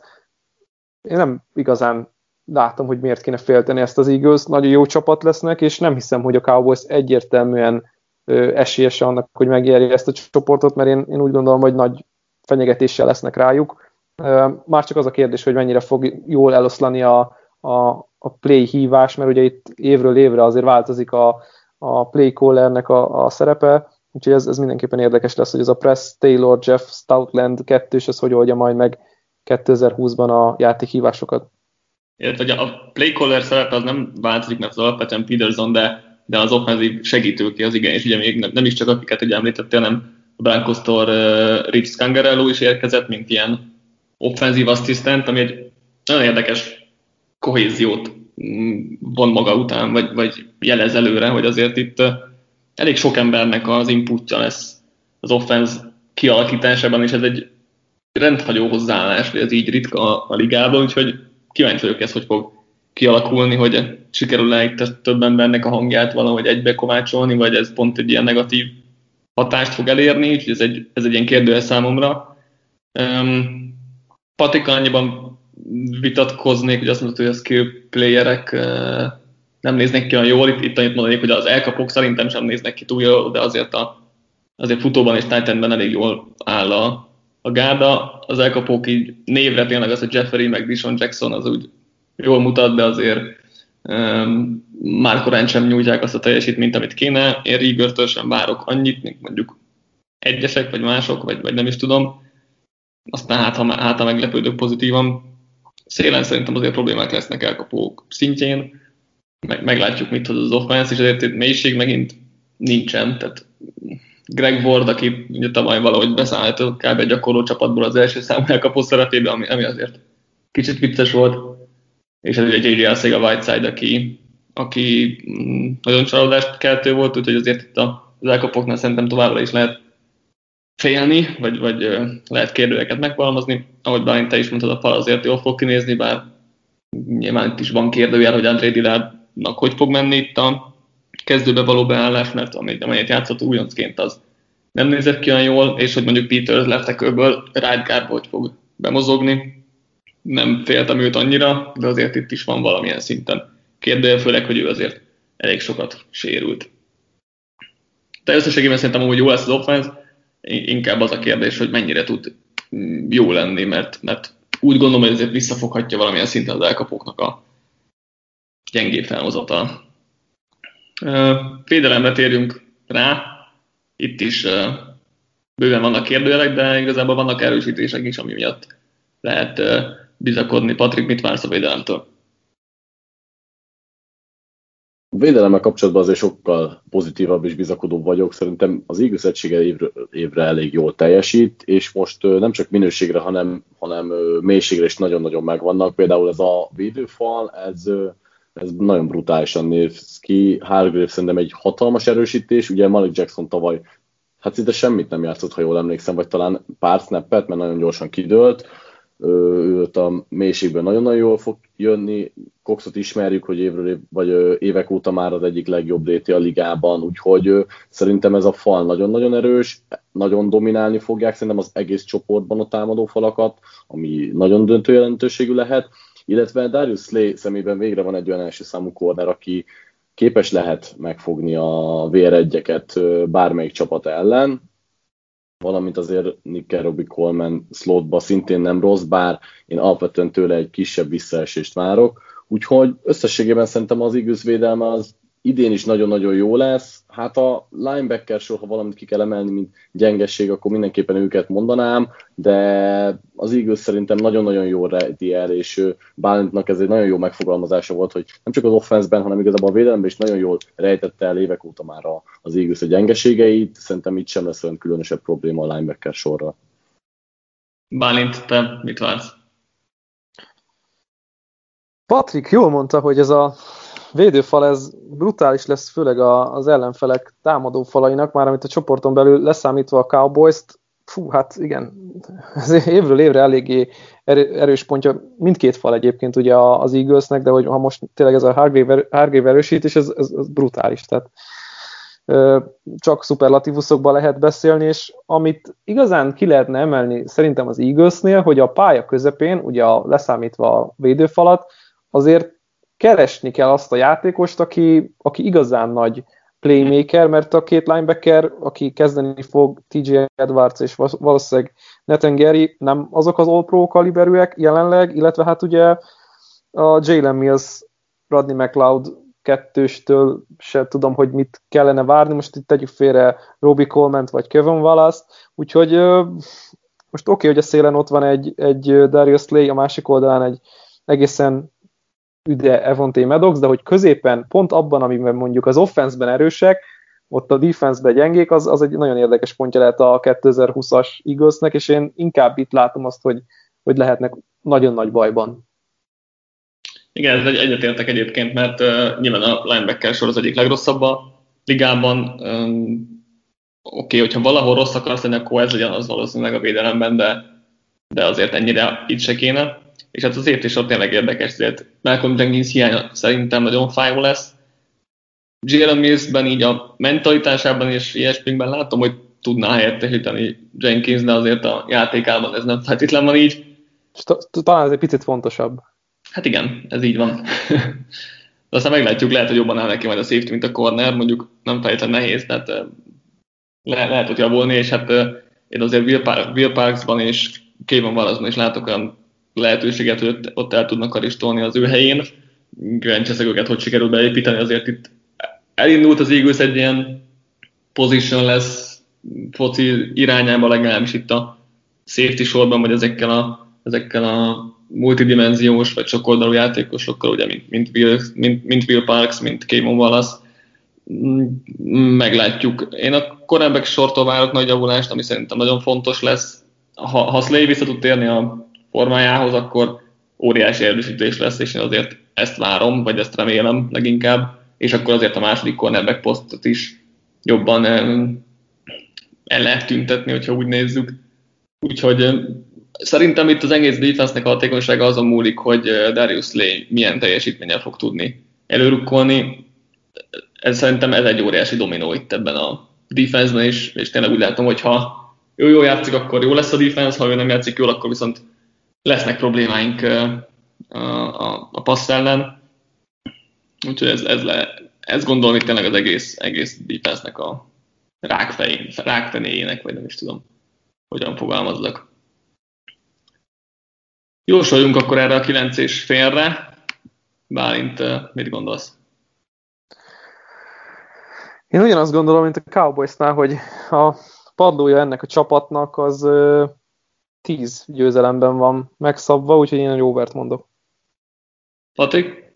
Én nem igazán látom, hogy miért kéne félteni ezt az Eagles, nagyon jó csapat lesznek, és nem hiszem, hogy a Cowboys egyértelműen ö, esélyese annak, hogy megjárja ezt a csoportot, mert én, én úgy gondolom, hogy nagy fenyegetéssel lesznek rájuk. Ö, már csak az a kérdés, hogy mennyire fog jól eloszlani a, a, a play hívás, mert ugye itt évről évre azért változik a, a play callernek a, a szerepe, úgyhogy ez, ez mindenképpen érdekes lesz, hogy ez a Press, Taylor, Jeff, Stoutland kettős, ez hogy oldja majd meg kétezer-húszban a játékhívásokat. Illetve a play caller szerepe az nem változik, mert az alapvetően Peterson, de, de az offenzív segítőké az igen, és ugye még nem, nem is csak akiket ugye említettél, hanem a Broncos-tól uh, Rich Scangarello is érkezett, mint ilyen offenzív asszisztent, ami egy nagyon érdekes kohéziót von maga után, vagy, vagy jelez előre, hogy azért itt uh, elég sok embernek az inputja lesz az offense kialakításában, és ez egy rendhagyó hozzáállás, hogy ez így ritka a, a ligában, úgyhogy kíváncsi vagyok, ez hogy fog kialakulni, hogy sikerül-e itt több embernek a hangját valahogy egybe kovácsolni, vagy ez pont egy ilyen negatív hatást fog elérni, úgyhogy ez egy, ez egy ilyen kérdője számomra. Um, Patika annyiban vitatkoznék, hogy azt mondod, hogy a skill playerek uh, nem néznek ki olyan jól, itt, itt annyit mondanék, hogy az elkapók szerintem sem néznek ki túl jól, de azért, a, azért futóban és tight endben elég jól áll a A gárda, az elkapók így névre tényleg az, hogy Jeffery meg Dishon Jackson az úgy jól mutat, de azért um, már korán sem nyújtják azt a teljesítményt, amit kéne. Én Riegertől sem várok annyit, mint mondjuk egyesek, vagy mások, vagy, vagy nem is tudom. Aztán hát ha, hát, ha meglepődök pozitívan. Szélen szerintem azért problémák lesznek elkapók szintjén. Meg, meglátjuk, mit hoz az offense, és azért itt mélység megint nincsen. Tehát Greg Ward, aki ugye tavaly valahogy beszállt a kb. Gyakorló csapatból az első számú elkapó szerepébe, ami, ami azért kicsit vicces volt, és ez ugye J J Arcega Whiteside, aki, aki nagyon csalódást keltő volt, úgyhogy azért itt az elkapóknál szerintem továbbra is lehet félni, vagy, vagy lehet kérdőjeket megfogalmazni. Ahogy Bálint, te is mondtad, a fal azért jól fog kinézni, bár nyilván itt is van kérdőjel, hogy André Dillardnak hogy fog menni itt a kezdőbe való beállás, mert amelyet játszott újoncként, az nem nézett ki olyan jól, és hogy mondjuk Peters left tackle-ből right guardba hogy fog bemozogni. Nem féltem őt annyira, de azért itt is van valamilyen szinten kérdője, főleg, hogy ő azért elég sokat sérült. De összességében szerintem amúgy jó lesz az offense, inkább az a kérdés, hogy mennyire tud jó lenni, mert, mert úgy gondolom, hogy azért visszafoghatja valamilyen szinten az elkapóknak a gyengébb felhozata. Védelemre térjünk rá, itt is uh, bőven vannak kérdőjelek, de igazából vannak erősítések is, ami miatt lehet uh, bizakodni. Patrik, mit vársz a védelemtől? A védelemmel kapcsolatban azért sokkal pozitívabb és bizakodóbb vagyok. Szerintem az Eagles egysége évre, évre elég jól teljesít, és most uh, nem csak minőségre, hanem, hanem uh, mélységre is nagyon-nagyon megvannak. Például ez a védőfal, ez... Uh, Ez nagyon brutálisan néz ki. Hargrave szerintem egy hatalmas erősítés. Ugye Malik Jackson tavaly hát szinte semmit nem játszott, ha jól emlékszem, vagy talán pár snappet, mert nagyon gyorsan kidőlt. Ő a mélységben nagyon-nagyon jól fog jönni. Coxot ismerjük, hogy évről év, vagy évek óta már az egyik legjobb dé té a ligában, úgyhogy szerintem ez a fal nagyon-nagyon erős, nagyon dominálni fogják szerintem az egész csoportban a támadó falakat, ami nagyon döntő jelentőségű lehet. Illetve Darius Slay szemében végre van egy olyan első számú corner, aki képes lehet megfogni a vé er egyeket bármelyik csapat ellen, valamint azért Nick Robbie Coleman slotba szintén nem rossz, bár én alapvetően tőle egy kisebb visszaesést várok, úgyhogy összességében szerintem az Eagles védelme az idén is nagyon-nagyon jó lesz. Hát a linebacker sor, ha valamit ki kell emelni, mint gyengeség, akkor mindenképpen őket mondanám, de az Eagles szerintem nagyon-nagyon jól rejti el, és Bálintnak ez egy nagyon jó megfogalmazása volt, hogy nem csak az offenszben, hanem igazából a védelemben is nagyon jól rejtette el évek óta már az Eagles a gyengeségeit. Szerintem itt sem lesz olyan különösebb probléma a linebacker sorra. Bálint, te mit vársz? Patrik jól mondta, hogy ez a védőfal ez brutális lesz, főleg az ellenfelek támadó falainak, már amit a csoporton belül leszámítva a Cowboys-t, fú, hát igen, ez évről évre eléggé erős pontja, mindkét fal egyébként ugye az Eaglesnek, de hogy ha most tényleg ez a Hargrave, Hargrave erősítés, ez, ez, ez brutális, tehát csak szuperlatívuszokban lehet beszélni, és amit igazán ki lehetne emelni szerintem az Eaglesnél, hogy a pálya közepén, ugye a, leszámítva a védőfalat, azért keresni kell azt a játékost, aki, aki igazán nagy playmaker, mert a két linebacker, aki kezdeni fog, té jé Edwards és valószínűleg Nathan Gerry nem azok az all-pro kaliberűek jelenleg, illetve hát ugye a Jalen Mills, Rodney McLeod kettőstől se tudom, hogy mit kellene várni, most itt tegyük félre Robbie Coleman-t vagy Kevin Wallace-t, úgyhogy most oké, okay, hogy a szélen ott van egy, egy Darius Slay, a másik oldalán egy egészen üde Evontae Maddox, de hogy középen, pont abban, amiben mondjuk az offenszben erősek, ott a defenszben gyengék, az, az egy nagyon érdekes pontja lehet a kétezer-húszas Eaglesnek, és én inkább itt látom azt, hogy, hogy lehetnek nagyon nagy bajban. Igen, ez egy egyetértek egyébként, mert uh, nyilván a linebacker sor az egyik legrosszabb a ligában. Um, Oké, okay, hogyha valahol rossz akarsz lenni, akkor ez legyen az valószínűleg a védelemben, de, de azért ennyire itt se kéne. És hát az ért is ott tényleg érdekes, ezért Malcolm Jenkins hiánya szerintem nagyon fájó lesz. Jalen Millsben így a mentalitásában és ilyesmiben látom, hogy tudná helyettesíteni Jenkins, de azért a játékában ez nem feltétlenül van így. Talán ez egy picit fontosabb. Hát igen, ez így van. De aztán meglátjuk, lehet, hogy jobban áll neki majd a safety, mint a corner, mondjuk nem feltétlenül nehéz, tehát le- lehet ott javulni, és hát én azért Will, Park, Will Parksban és Kevin Wallace-ban is látok olyan lehetőséget, hogy ott el tudnak karistolni az ő helyén. Kíváncsi őket, hogy sikerül beépíteni, azért itt elindult az Eagles egy ilyen position lesz foci irányába, legalábbis itt a safety sorban, vagy ezekkel a, ezekkel a multidimenziós vagy sokoldalú játékosokkal, ugye, mint, mint, Will, mint, mint Will Parks, mint Kevin Wallace. Meglátjuk. Én a cornerback sortól várok nagy javulást, ami szerintem nagyon fontos lesz. Ha, ha Slay vissza tud térni a formájához, akkor óriási erősítés lesz, és én azért ezt várom, vagy ezt remélem leginkább, és akkor azért a második cornerback posztot is jobban el lehet tüntetni, hogyha úgy nézzük. Úgyhogy szerintem itt az egész defense-nek a hatékonysága azon múlik, hogy Darius Slay milyen teljesítménnyel fog tudni előrukkolni. Ez, szerintem ez egy óriási dominó itt ebben a defense-ben is, és tényleg úgy látom, hogy ha ő jól játszik, akkor jó lesz a defense, ha ő nem játszik jól, akkor viszont lesznek problémáink a, a, a passz ellen. Úgyhogy ez, ez, le, ez gondolom itt tényleg az egész, egész defense-nek a rákfején, rákfenéjének, vagy nem is tudom, hogyan fogalmazzak. Jósoljunk akkor erre a kilenc és félre. Bálint, mit gondolsz? Én ugyanazt gondolom, mint a Cowboysnál, hogy a padlója ennek a csapatnak az tíz győzelemben van megszabva, úgyhogy én egy overt mondok. Patrik?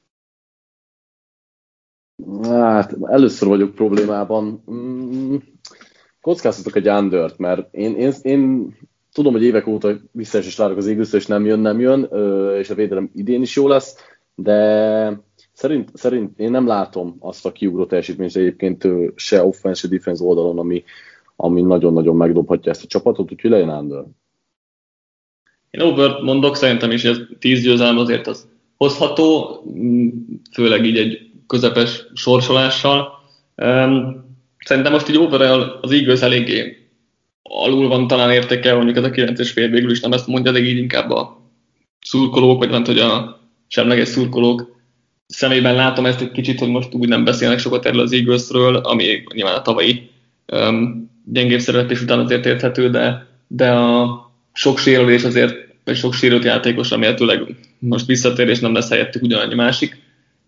Hát, először vagyok problémában. Mm, kockáztatok egy undert, mert én, én, én tudom, hogy évek óta visszaesés látok az Eagles, és nem jön, nem jön, és a védelem idén is jó lesz, de szerint, szerint én nem látom azt a kiugró teljesítményt egyébként se offense, se defense oldalon, ami, ami nagyon-nagyon megdobhatja ezt a csapatot, úgyhogy legyen under. Én overt mondok, szerintem is ez tíz győzelem azért az hozható, főleg így egy közepes sorsolással. Szerintem most így overall az Eagles eléggé alul van talán értékel, mondjuk ez a kilences fél végül is nem ezt mondja, de így inkább a szurkolók, vagy nem, hogy a semleges szurkolók szemében látom ezt egy kicsit, hogy most úgy nem beszélnek sokat erről az Eaglesről, ami nyilván a tavalyi um, gyengébb szereplés után azért érthető, de, de a sok sérülés azért, vagy sok sérült játékos, ami tőleg most visszatér, és nem lesz helyettük ugyanannyi másik.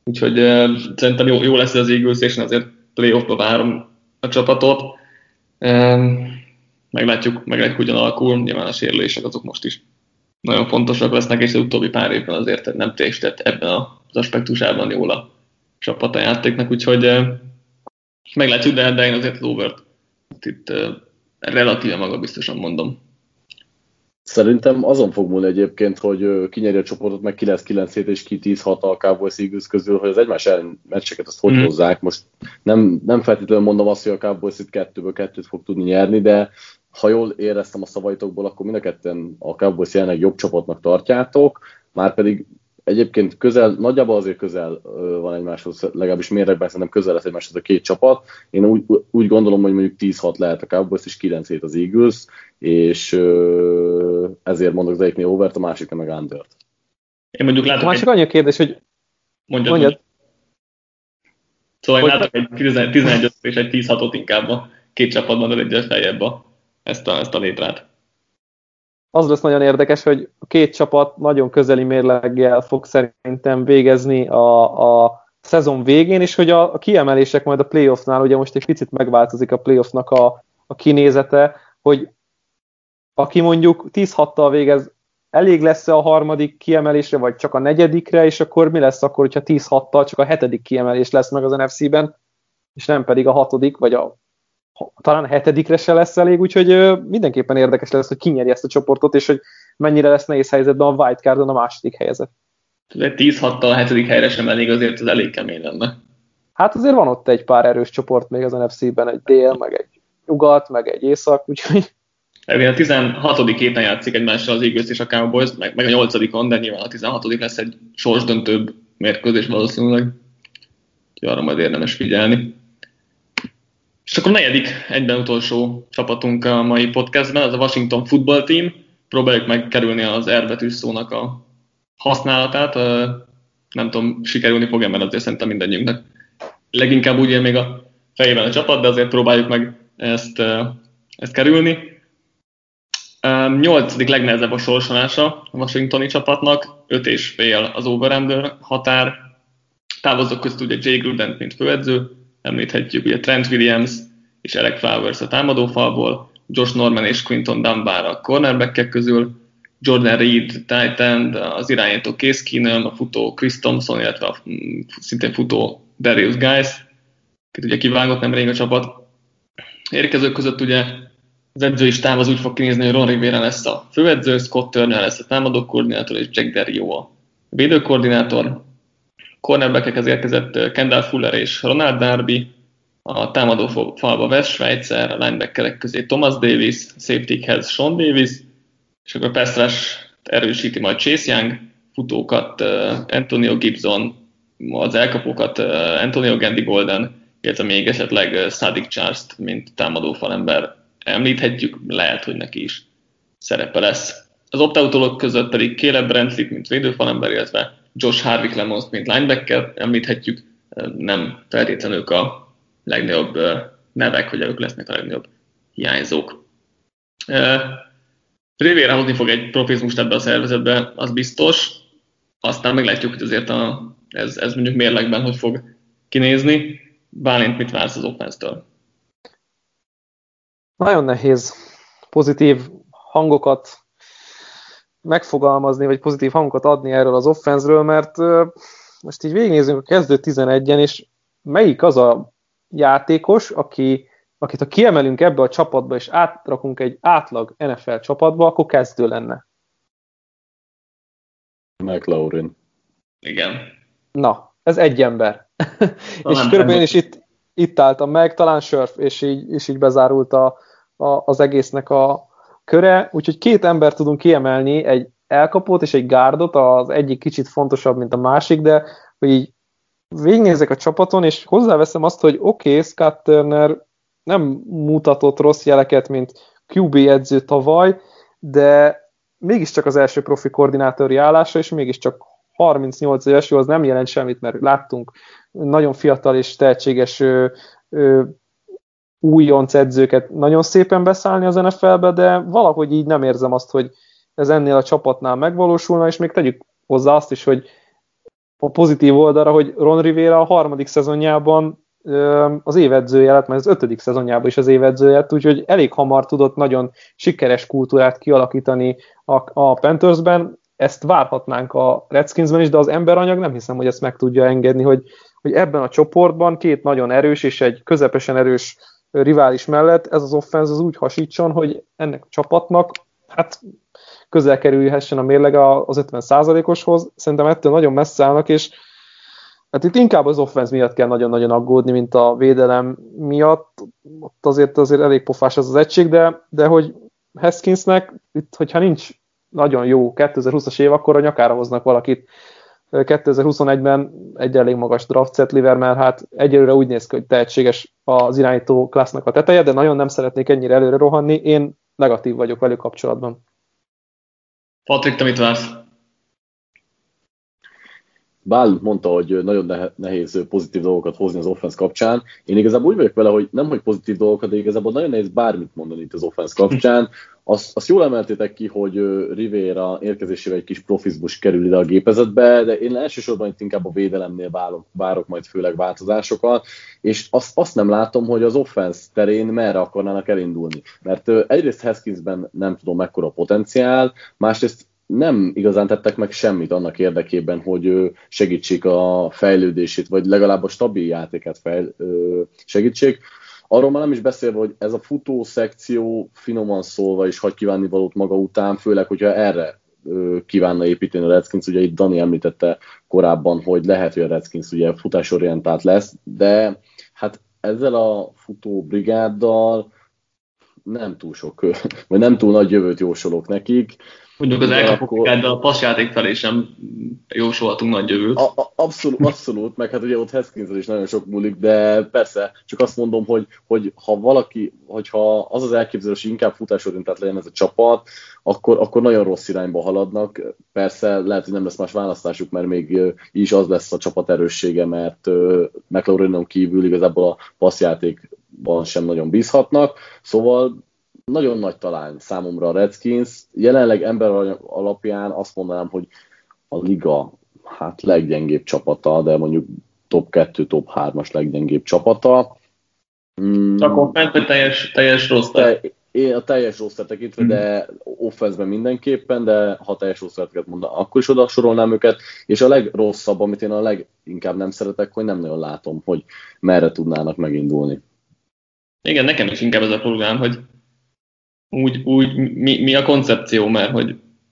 Úgyhogy uh, szerintem jó, jó lesz az Eagles, és én azért playoffba várom a csapatot. Um, meglátjuk, meglátjuk, hogyan alakul. Nyilván a sérülések azok most is nagyon fontosak lesznek, és az utóbbi pár évben azért nem teljesített ebben az aspektusában jól a csapat a játéknak, úgyhogy uh, meglátjuk, de, de én azért az overt itt uh, relatíve magabiztosan mondom. Szerintem azon fog múlni egyébként, hogy ki nyeri a csoportot, meg ki lesz kilenc hét és ki tíz hat a Cowboys Eagles közül, hogy az egymás ellen meccseket azt hogy mm. hozzák. Most nem, nem feltétlenül mondom azt, hogy a Cowboys itt kettőből kettőt fog tudni nyerni, de ha jól éreztem a szavaitokból, akkor mind a ketten a Cowboys jelenleg jobb csapatnak tartjátok, már pedig egyébként közel, nagyjából azért közel van egymáshoz, legalábbis méregben szerintem közel lesz egymáshoz a két csapat. Én úgy, úgy gondolom, hogy mondjuk tíz hat lehet a Cowboys, és kilenc hét az Eagles, és ezért mondok az egyiknél overt, a másiknél meg undert. Én mondjuk látok már csak egy... annyi a kérdés, hogy mondjad. mondjad. Szóval én látok egy tizenegy és egy tíz hatot inkább a két csapatban, az egyes feljebb a, ezt, a, ezt a létrát. Az lesz nagyon érdekes, hogy a két csapat nagyon közeli mérleggel fog szerintem végezni a, a szezon végén, és hogy a, a kiemelések majd a playoffnál, ugye most egy picit megváltozik a playoffnak a, a kinézete, hogy aki mondjuk tíz hattal végez, elég lesz a harmadik kiemelésre, vagy csak a negyedikre, és akkor mi lesz akkor, hogyha tíz hattal csak a hetedik kiemelés lesz meg az en ef cé-ben, és nem pedig a hatodik, vagy a talán a hetedikre se lesz elég, úgyhogy ö, mindenképpen érdekes lesz, hogy ki nyeri ezt a csoportot, és hogy mennyire lesz nehéz helyzetben a wildcardon a második helyzet. tíz hattal a hetedik helyre sem elég, azért az elég kemény lenne. Hát azért van ott egy pár erős csoport még az en ef cé-ben, egy dél, meg egy nyugat, meg egy észak, úgyhogy... A tizenhatodik héten játszik egymással az Eagles és a Cowboys, meg, meg a nyolcadikon, de nyilván a tizenhatodik lesz egy sorsdöntőbb mérkőzés valószínűleg. Úgyhogy arra majd érdemes figyelni. És akkor a negyedik, egyben utolsó csapatunk a mai podcastben, az a Washington Football Team. Próbáljuk megkerülni az R betűs szónak a használatát. Nem tudom, sikerülni fog-e, mert azért szerintem mindannyiunknak leginkább úgy él még a fejében a csapat, de azért próbáljuk meg ezt, ezt kerülni. Nyolcadik legnehezebb a sorsolása a washingtoni csapatnak, öt és fél az over-under határ. Távozók között ugye Jay Gruden, mint főedző, említhetjük ugye Trent Williams és Eric Flowers a támadófalból, Josh Norman és Quinton Dunbar a cornerbackek közül, Jordan Reed, tight end, az irányító Case Keenum, a futó Chris Thompson, illetve a szintén futó Darius Guice, akit ugye kivágott nemrég a csapat. Érkezők között ugye az edzői stáb az úgy fog kinézni, hogy Ron Rivera lesz a főedző, Scott Turner lesz a támadókoordinátor, és Jack Del Rio a védőkoordinátor. Cornerbackekhez érkezett Kendall Fuller és Ronald Darby, a támadó falba Wes Schweitzer, a linebackerek közé Thomas Davis, a safetykhez Sean Davis, és akkor pass rush erősíti majd Chase Young, futókat uh, Antonio Gibson, az elkapókat uh, Antonio Gandy Golden, illetve még esetleg uh, Sadiq Charles-t, mint támadó falember említhetjük, lehet, hogy neki is szerepe lesz. Az opt-outolók között pedig Caleb Brantley, mint védőfalember, illetve Josh Harvey Clemons, mint linebacker említhetjük, nem feltétlenül ők a legnagyobb nevek, hogy ők lesznek a legnagyobb hiányzók. Rivera hozni fog egy profizmust ebbe a szervezetbe, az biztos. Aztán meglátjuk, hogy azért a, ez, ez mondjuk mérlegben hogy fog kinézni. Bálint, mit vársz az offense-től? Nagyon nehéz pozitív hangokat megfogalmazni, vagy pozitív hangokat adni erről az offense-ről, mert uh, most így végignézzünk a kezdő tizenegyen, és melyik az a játékos, aki, akit ha kiemelünk ebbe a csapatba, és átrakunk egy átlag en ef el csapatba, akkor kezdő lenne. McLaurin. Igen. Na, ez egy ember. És körülbelül is itt, itt álltam meg, talán Sörf, és így, és így bezárult a, a, az egésznek a köre, úgyhogy két ember tudunk kiemelni, egy elkapót és egy gárdot, az egyik kicsit fontosabb, mint a másik, de hogy így végignézek a csapaton, és hozzáveszem azt, hogy oké, okay, Scott Turner nem mutatott rossz jeleket, mint kú bé edző tavaly, de mégiscsak az első profi koordinátori állása, és mégiscsak harmincnyolc éves, jó, az nem jelent semmit, mert láttunk nagyon fiatal és tehetséges ö, ö, újonc edzőket nagyon szépen beszállni az en ef el-be, de valahogy így nem érzem azt, hogy ez ennél a csapatnál megvalósulna, és még tegyük hozzá azt is, hogy a pozitív oldalra, hogy Ron Rivera a harmadik szezonjában az évedzője lett, mert az ötödik szezonjában is az évedzője lett, úgyhogy elég hamar tudott nagyon sikeres kultúrát kialakítani a, a Panthersben. Ezt várhatnánk a Redskinsben is, de az emberanyag nem hiszem, hogy ezt meg tudja engedni, hogy, hogy ebben a csoportban két nagyon erős és egy közepesen erős rivális mellett ez az offense az úgy hasítson, hogy ennek a csapatnak hát közel kerülhessen a mérleg az ötven százalékoshoz. Szerintem ettől nagyon messze állnak, és hát itt inkább az offense miatt kell nagyon-nagyon aggódni, mint a védelem miatt. Ott azért, azért elég pofás ez az egység, de, de hogy Haskinsnek, itt, hogyha nincs nagyon jó kétezer-húszas év, akkor a nyakára hoznak valakit. kétezer-huszonegyben egy elég magas draft setlivel, mert hát egyelőre úgy néz ki, hogy tehetséges az irányító klassznak a teteje, de nagyon nem szeretnék ennyire előre rohanni. Én negatív vagyok velük kapcsolatban. Patrik, te mit vársz? Bál mondta, hogy nagyon nehéz pozitív dolgokat hozni az offense kapcsán. Én igazából úgy vagyok vele, hogy nem hogy pozitív dolgokat, de igazából nagyon nehéz bármit mondani itt az offense kapcsán. Azt, azt jól emeltétek ki, hogy Rivera érkezésével egy kis profizmus kerül ide a gépezetbe, de én elsősorban itt inkább a védelemnél várok, várok majd főleg változásokat, és azt, azt nem látom, hogy az offense terén merre akarnának elindulni. Mert egyrészt Haskinsben nem tudom mekkora potenciál, másrészt nem igazán tettek meg semmit annak érdekében, hogy segítsék a fejlődését, vagy legalább a stabil játékát fejl, segítsék. Arról már nem is beszélve, hogy ez a futó szekció finoman szólva is hagy kívánni valót maga után, főleg, hogyha erre kívánna építeni a Redskins. Ugye itt Dani említette korábban, hogy lehet, hogy a Redskins ugye futásorientált lesz, de hát ezzel a futó brigáddal nem túl sok, vagy nem túl nagy jövőt jósolok nekik. Mondjuk az elkapok, de a passzjáték felé sem jósolhatunk nagy jövőt. A, a, abszolút, abszolút, meg hát ugye ott Haskinsről is nagyon sok múlik, de persze, csak azt mondom, hogy, hogy ha valaki, hogyha az az elképzelés, hogy inkább futásorientált legyen ez a csapat, akkor, akkor nagyon rossz irányba haladnak. Persze lehet, hogy nem lesz más választásuk, mert még így is az lesz a csapat erőssége, mert McLaurinon kívül igazából a passzjátékban sem nagyon bízhatnak. Szóval nagyon nagy talán számomra a Redskins. Jelenleg ember alapján azt mondanám, hogy a liga hát leggyengébb csapata, de mondjuk top kettő, top hármas leggyengébb csapata. Mm. Akkor fent, hogy teljes, teljes roster. Te, én a teljes roster tekintve, mm. de offenszben mindenképpen, de ha teljes rostereket mondanám, akkor is oda sorolnám őket. És a legrosszabb, amit én a leginkább nem szeretek, hogy nem nagyon látom, hogy merre tudnának megindulni. Igen, nekem is inkább ez a problémám, hogy úgy, úgy mi, mi a koncepció, mert hogy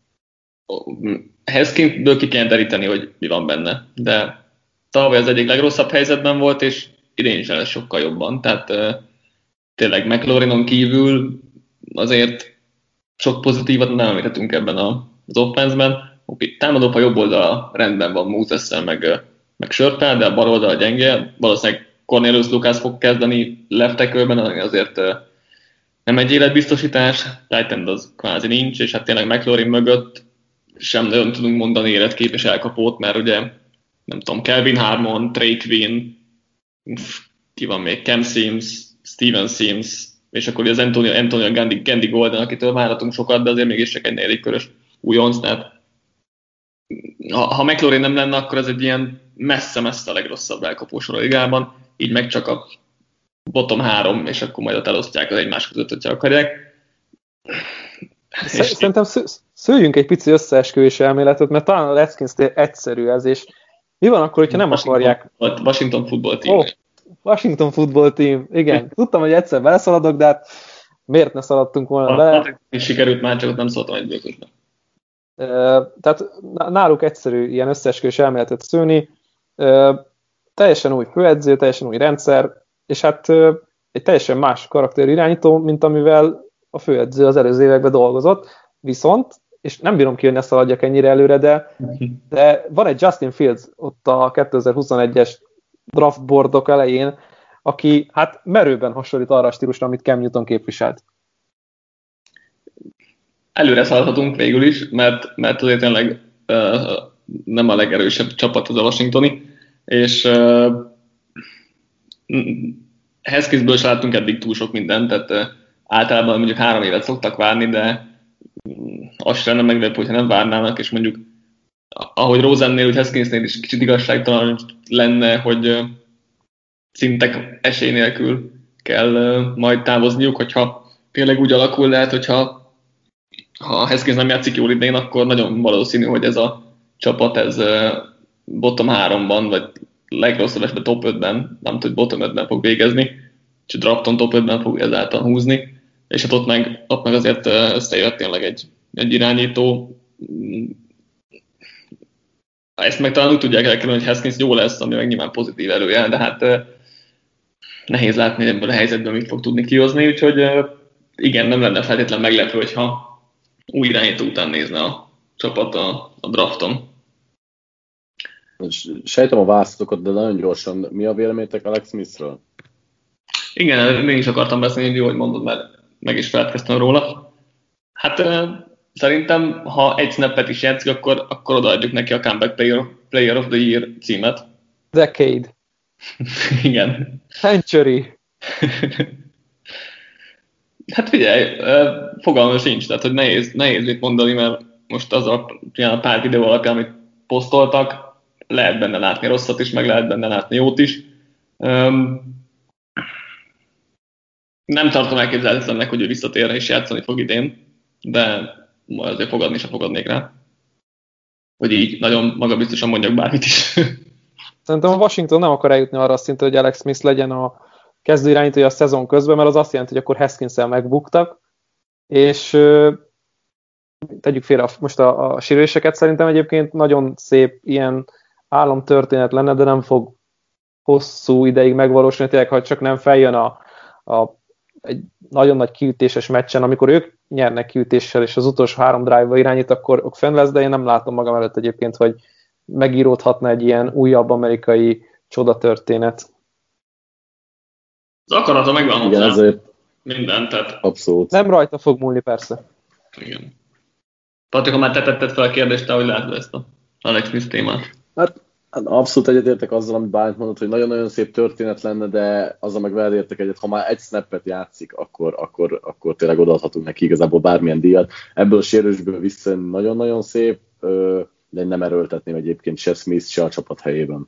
Haskinsből ki kell deríteni, hogy mi van benne. De tavaly az egyik legrosszabb helyzetben volt, és idén is lesz sokkal jobban. Tehát uh, tényleg McLaurinon kívül azért sok pozitívat nem említhetünk ebben az offenszben. Okay, támadópa jobb oldala rendben van Moses-szel, meg, meg Sörtel, de a bal oldala gyenge. Valószínűleg Cornelius Lucas fog kezdeni left tackle-ben, azért uh, nem egy életbiztosítás, tight end az kvázi nincs, és hát tényleg McLaurin mögött sem nagyon tudunk mondani életképes elkapót, mert ugye, nem tudom, Kelvin Harmon, Trey Quinn, ki van még, Cam Sims, Steven Sims, és akkor az Antonio, Antonio Gandy, Gandy Golden, akitől várhatunk sokat, de azért mégis csak egy negyedik körös újonc, tehát ha, ha McLaurin nem lenne, akkor ez egy ilyen messze-messze a legrosszabb elkapósor a ligában, így meg csak a bottom három, és akkor majd ott elosztják az egymás között, hogyha akarják. Szerintem szőjünk egy pici összeesküvés elméletet, mert talán a Redskins-nél egyszerű ez, és mi van akkor, hogyha nem Washington, akarják... Washington Football Team. Oh, Washington Football Team, igen. Tudtam, hogy egyszer beleszaladok, de hát miért ne szaladtunk volna a, bele? És sikerült már, csak ott nem szóltam egy bőközben. Tehát náluk egyszerű ilyen összeesküvés elméletet szőni. Teljesen új főedző, teljesen új rendszer, és hát egy teljesen más karakterű irányító, mint amivel a főedző az előző években dolgozott, viszont, és nem bírom ki, hogy ne szaladjak ennyire előre, de, de van egy Justin Fields ott a kétezer-huszonegyes draft boardok elején, aki hát merőben hasonlít arra a stílusra, amit Cam Newton képviselt. Előre szaladhatunk végül is, mert, mert azért tényleg uh, nem a legerősebb csapat az a washingtoni, és uh, Haskinsből se láttunk eddig túl sok mindent, tehát uh, általában mondjuk három évet szoktak várni, de az sem lenne meglepő, hogyha nem várnának, és mondjuk ahogy Rosennél, úgy Haskinsnél is kicsit igazságtalan lenne, hogy szintek esély nélkül kell majd távozniuk, hogyha tényleg úgy alakul, lehet, hogyha ha Haskins nem játszik jól idén, akkor nagyon valószínű, hogy ez a csapat ez bottom háromban, vagy legrosszabb esetben top ötben, nem tudom, hogy bottom ötben fog végezni, és a drafton top ötben fog ezáltal húzni, és hát ott meg, ott meg azért összejött tényleg egy, egy irányító. Ezt meg talán úgy tudják elkerülni, hogy Haskins jó lesz, ami meg nyilván pozitív előjel, de hát nehéz látni ebből a helyzetből, mit fog tudni kihozni, úgyhogy igen, nem lenne feltétlen meglepő, hogyha új irányító után nézne a csapat a, a drafton. Sejtem a választokat, de nagyon gyorsan. Mi a véleményetek Alex Smithről? Igen, én is akartam beszélni, hogy jó, hogy mondod, mert meg is feledkeztem róla. Hát szerintem, ha egy snappet is játszik, akkor, akkor odaadjuk neki a Comeback Player, Player of the Year címet. Decade. Igen. Century. Hát figyelj, fogalmam sincs, tehát hogy nehéz, nehéz mit mondani, mert most az a, a pár videó alapján, amit posztoltak, lehet benne látni rosszat is, meg lehet benne látni jót is. Nem tartom elképzelhetetlennek, hogy ő visszatérne és játszani fog idén, de azért fogadni sem fogadnék rá. Hogy így nagyon magabiztosan mondjak bármit is. Szerintem a Washington nem akar eljutni arra a szintre, hogy Alex Smith legyen a kezdőirányítója a szezon közben, mert az azt jelenti, hogy akkor Haskins-el megbuktak, és tegyük félre most a, a sérüléseket, szerintem egyébként nagyon szép ilyen álomtörténet lenne, de nem fog hosszú ideig megvalósulni, tényleg, ha csak nem feljön a, a, egy nagyon nagy kiütéses meccsen, amikor ők nyernek kiütéssel, és az utolsó három drive-ba irányít, akkor fenn lesz, de én nem látom magam előtt egyébként, hogy megíródhatna egy ilyen újabb amerikai csodatörténet. Az akarata megvan hozzá. Igen, ezért minden, tehát... Abszolút. Nem rajta fog múlni, persze. Igen. Patrik, ha már te tetted fel a kérdést, te hogy látod ezt a Alex Smith témát? Hát abszolút egyetértek azzal, amit Bálint mondott, hogy nagyon-nagyon szép történet lenne, de azzal meg veled értek egyet, ha már egy snappet játszik, akkor, akkor, akkor tényleg odaadhatunk neki igazából bármilyen díjat. Ebből a sérülésből vissza nagyon-nagyon szép, de én nem erőltetném egyébként se Smith, se a csapat helyében.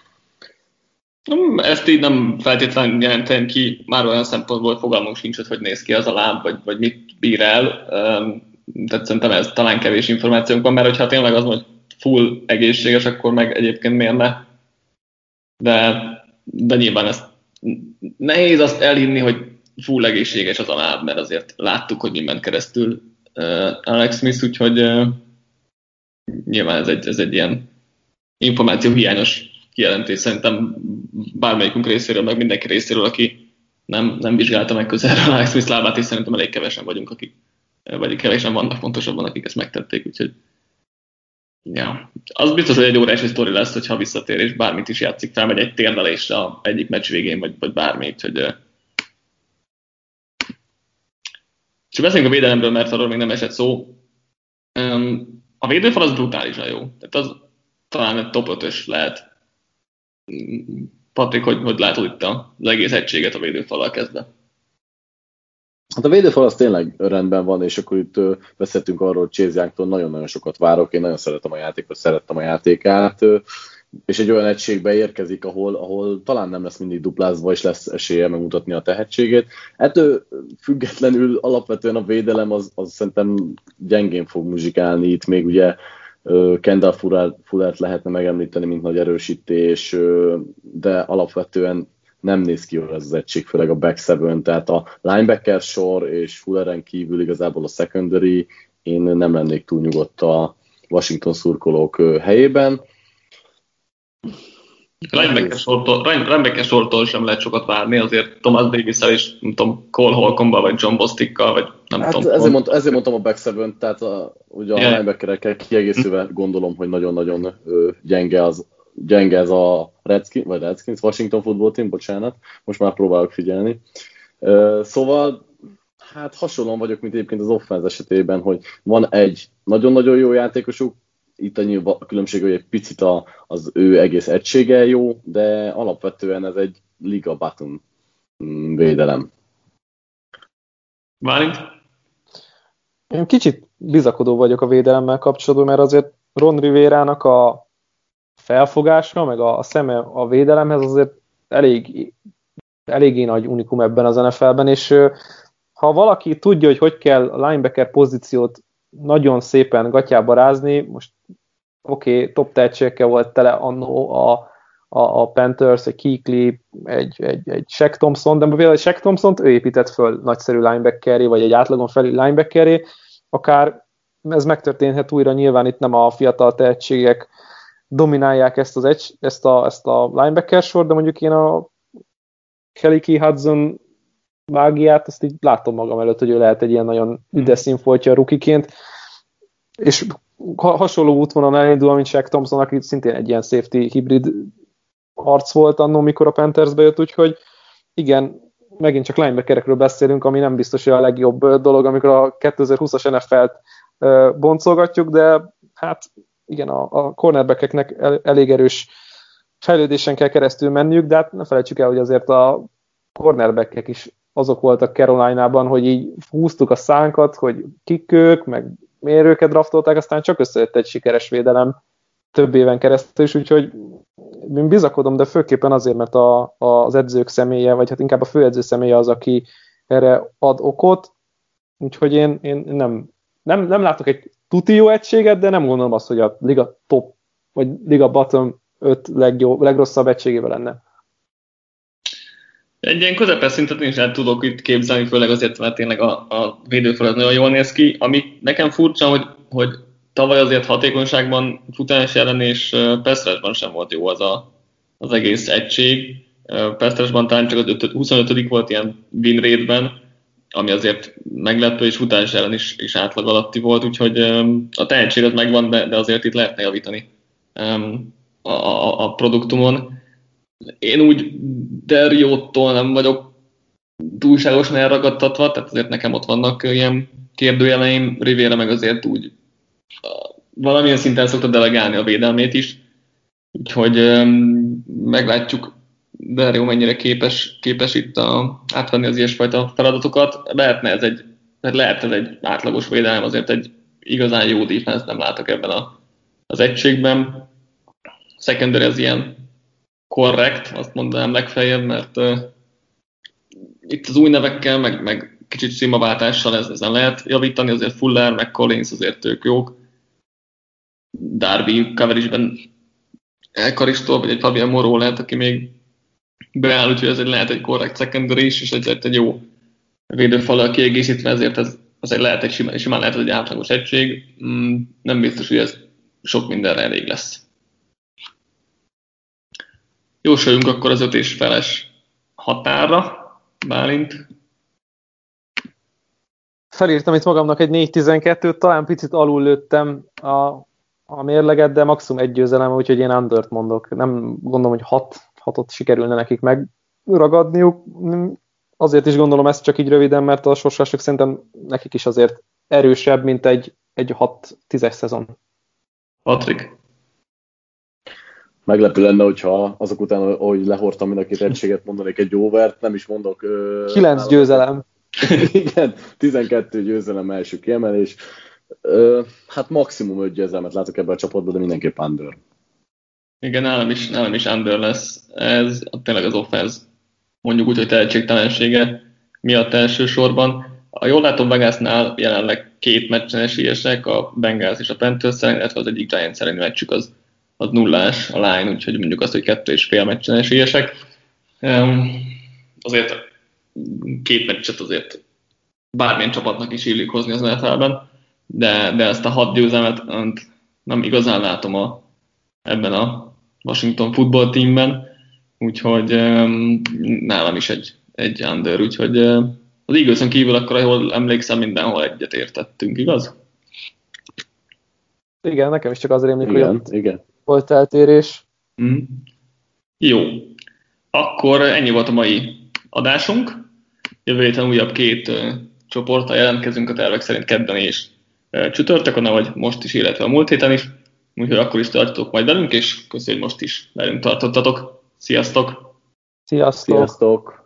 Ezt így nem feltétlenül jelentem ki, már olyan szempontból fogalmunk sincs, hogy néz ki az a láb, vagy, vagy mit bír el. Tehát szerintem ez talán kevés információnk van, mert hogyha tényleg az, hogy full egészséges, akkor meg egyébként miért ne. De, de nyilván ezt nehéz azt elhinni, hogy full egészséges az a láb, mert azért láttuk, hogy mi ment keresztül Alex Smith, úgyhogy nyilván ez egy, ez egy ilyen információ hiányos kijelentés szerintem bármelyikünk részéről, meg mindenki részéről, aki nem, nem vizsgálta meg közelről Alex Smith lábát, és szerintem elég kevesen vagyunk, akik, vagy kevesen vannak pontosabban, akik ezt megtették, úgyhogy ja. Az biztos, hogy egy órási sztori lesz, hogyha visszatér, és bármit is játszik, felmegy egy térdelésre a egyik meccs végén, vagy, vagy bármi, úgyhogy és beszéljünk a védelemről, mert arról még nem esett szó. A védőfal az brutálisan jó, tehát az talán egy top ötös lehet. Patrik, hogy, hogy látod itt az egész egységet a védőfallal kezdve? Hát a védőfal az tényleg rendben van, és akkor itt uh, beszéltünk arról, hogy Chase Youngtól nagyon-nagyon sokat várok, én nagyon szeretem a játékot, szerettem a játékát, uh, és egy olyan egységbe érkezik, ahol, ahol talán nem lesz mindig duplázva, és lesz esélye megmutatni a tehetségét. Ettől függetlenül alapvetően a védelem az, az szerintem gyengén fog muzsikálni, itt még ugye uh, Kendall Fullert lehetne megemlíteni, mint nagy erősítés, uh, de alapvetően nem néz ki jól ez az egység, főleg a back seven, tehát a linebacker sor és Fulleren kívül igazából a secondary, én nem lennék túl nyugodt a Washington szurkolók helyében. Linebacker sortól, linebacker sortól sem lehet sokat várni, azért Thomas Davis-szel és nem tudom, Cole Holcomb-bal, vagy John Bostickkal, vagy nem hát tudom. Ezért, mond, ezért mondtam a back seven, tehát a, ugye a yeah. linebackerekkel kiegészülve gondolom, hogy nagyon-nagyon ö, gyenge az gyenge ez a Redskins, vagy Redskins, Washington Football Team, bocsánat, most már próbálok figyelni. Uh, szóval, hát hasonlóan vagyok, mint egyébként az offense esetében, hogy van egy nagyon-nagyon jó játékosuk, itt a különbség, hogy egy picit a, az ő egész egysége jó, de alapvetően ez egy liga button védelem. Bálint? Én kicsit bizakodó vagyok a védelemmel kapcsolatban, mert azért Ron Rivera-nak a felfogása, meg a, a szeme a védelemhez azért elég, eléggé nagy unikum ebben az en ef el-ben, és ha valaki tudja, hogy hogy kell a linebacker pozíciót nagyon szépen gatyába rázni, most oké, okay, top tehetségekkel volt tele annó a, a, a Panthers, egy Kuechly, egy, egy, egy Shaq Thompson, de például egy Shaq Thompsont ő épített föl nagyszerű linebackerré, vagy egy átlagon felül linebackerré, akár ez megtörténhet újra, nyilván itt nem a fiatal tehetségek dominálják ezt, az egy, ezt, a, ezt a linebacker sort, de mondjuk én a Kelly Hudson vágiát, azt így látom magam előtt, hogy ő lehet egy ilyen nagyon üdes színfoltja rukiként, és hasonló útvonalon elindul, mint Shaq Thompson, aki szintén egy ilyen safety hibrid arc volt annó, mikor a Panthersbe jött, úgyhogy igen, megint csak linebackerekről beszélünk, ami nem biztos, hogy a legjobb dolog, amikor a kétezer-húszas en ef el-t boncolgatjuk, de hát igen, a, a cornerbackeknek el, elég erős fejlődésen kell keresztül menniük, de hát ne felejtsük el, hogy azért a cornerbackek is azok voltak Caroline-ban, hogy így húztuk a szánkat, hogy kik ők, meg miért őket draftolták, aztán csak összejött egy sikeres védelem több éven keresztül is, úgyhogy én bizakodom, de főképpen azért, mert a, az edzők személye, vagy hát inkább a főedző személye az, aki erre ad okot, úgyhogy én, én nem, nem, nem látok egy tuti jó egységet, de nem gondolom azt, hogy a liga top, vagy liga bottom öt legjobb, legrosszabb egységében lenne. Egy ilyen közepes szintet én is el tudok itt képzelni, főleg azért, mert tényleg a, a védőfal nagyon jól néz ki. Ami nekem furcsa, hogy, hogy tavaly azért hatékonyságban, futás ellen és pass rushban sem volt jó az a, az egész egység. Pass rushban talán csak az huszonötödik volt ilyen win rate-ben, ami azért meglepő, és futás ellen is, is átlag alatti volt, úgyhogy a tehetség az megvan, de, de azért itt lehetne javítani a, a, a produktumon. Én úgy Derrióttól nem vagyok túlságosan elragadtatva, tehát azért nekem ott vannak ilyen kérdőjeleim, Rivera meg azért úgy valamilyen szinten szokta delegálni a védelmét is, úgyhogy meglátjuk, Derrió mennyire képes, képes itt a, átvenni az ilyesfajta feladatokat. Lehetne ez egy, lehet ez egy átlagos védelem, azért egy igazán jó defense nem látok ebben a, az egységben. Secondary az ilyen korrekt, azt mondanám legfeljebb, mert uh, itt az új nevekkel, meg, meg kicsit színváltással ez, ezen lehet javítani, azért Fuller, meg Collins azért ők jók. Darby coverage-ben elkaristol, vagy egy Fabian Moreau lehet, aki még beáll, úgyhogy ezért lehet egy korrekt secondary is, és ezért egy jó védőfallal kiegészítve, ezért ez, azért lehet egy simán, simán lehet egy átlagos egység. Mm, nem biztos, hogy ez sok mindenre elég lesz. Jósoljunk akkor az öt és feles határra, Bálint. Felírtam itt magamnak egy négy tizenkettőt, talán picit alul lőttem a, a mérleget, de maximum egy győzelem, úgyhogy én undert mondok. Nem gondolom, hogy hat, hatot sikerülne nekik megragadniuk. Azért is gondolom ezt csak így röviden, mert a sorsások szerintem nekik is azért erősebb, mint egy, egy hat tízes szezon. Patrik. Meglepő lenne, hogyha azok után, ahogy lehordtam mind a két egységet, mondanék egy overt, nem is mondok... kilenc győzelem. Igen, tizenkettő győzelem első kiemelés. Hát maximum öt győzelmet látok ebben a csapatban, de mindenképp under. Igen, nálam is, nálam is under lesz. Ez tényleg az offense, mondjuk úgy, hogy tehetségtelensége miatt elsősorban. A jól látom, Vegasnál jelenleg két meccsen esélyesek, a Bengals és a Panthers, illetve az egyik Giants elleni meccsük az az nullás a line, úgyhogy mondjuk azt, hogy kettő és fél meccsen esélyesek. Um, azért két meccset azért bármilyen csapatnak is illik hozni az en ef el-ben, de, de ezt a hat győzelmet nem igazán látom a, ebben a Washington football teamben, úgyhogy um, nálam is egy, egy under, úgyhogy uh, az Eaglesen kívül akkor, ahol emlékszem, mindenhol egyet értettünk, igaz? Igen, nekem is csak az rémlik, igen, hogy igen. volt eltérés. Mm. Jó. Akkor ennyi volt a mai adásunk. Jövő héten újabb két uh, csoporttal jelentkezünk a tervek szerint kedden és uh, csütörtökön, ahogy most is, illetve a múlt héten is. Úgyhogy akkor is tartotok majd velünk, és köszönjük, hogy most is velünk tartottatok. Sziasztok! Sziasztok! Sziasztok.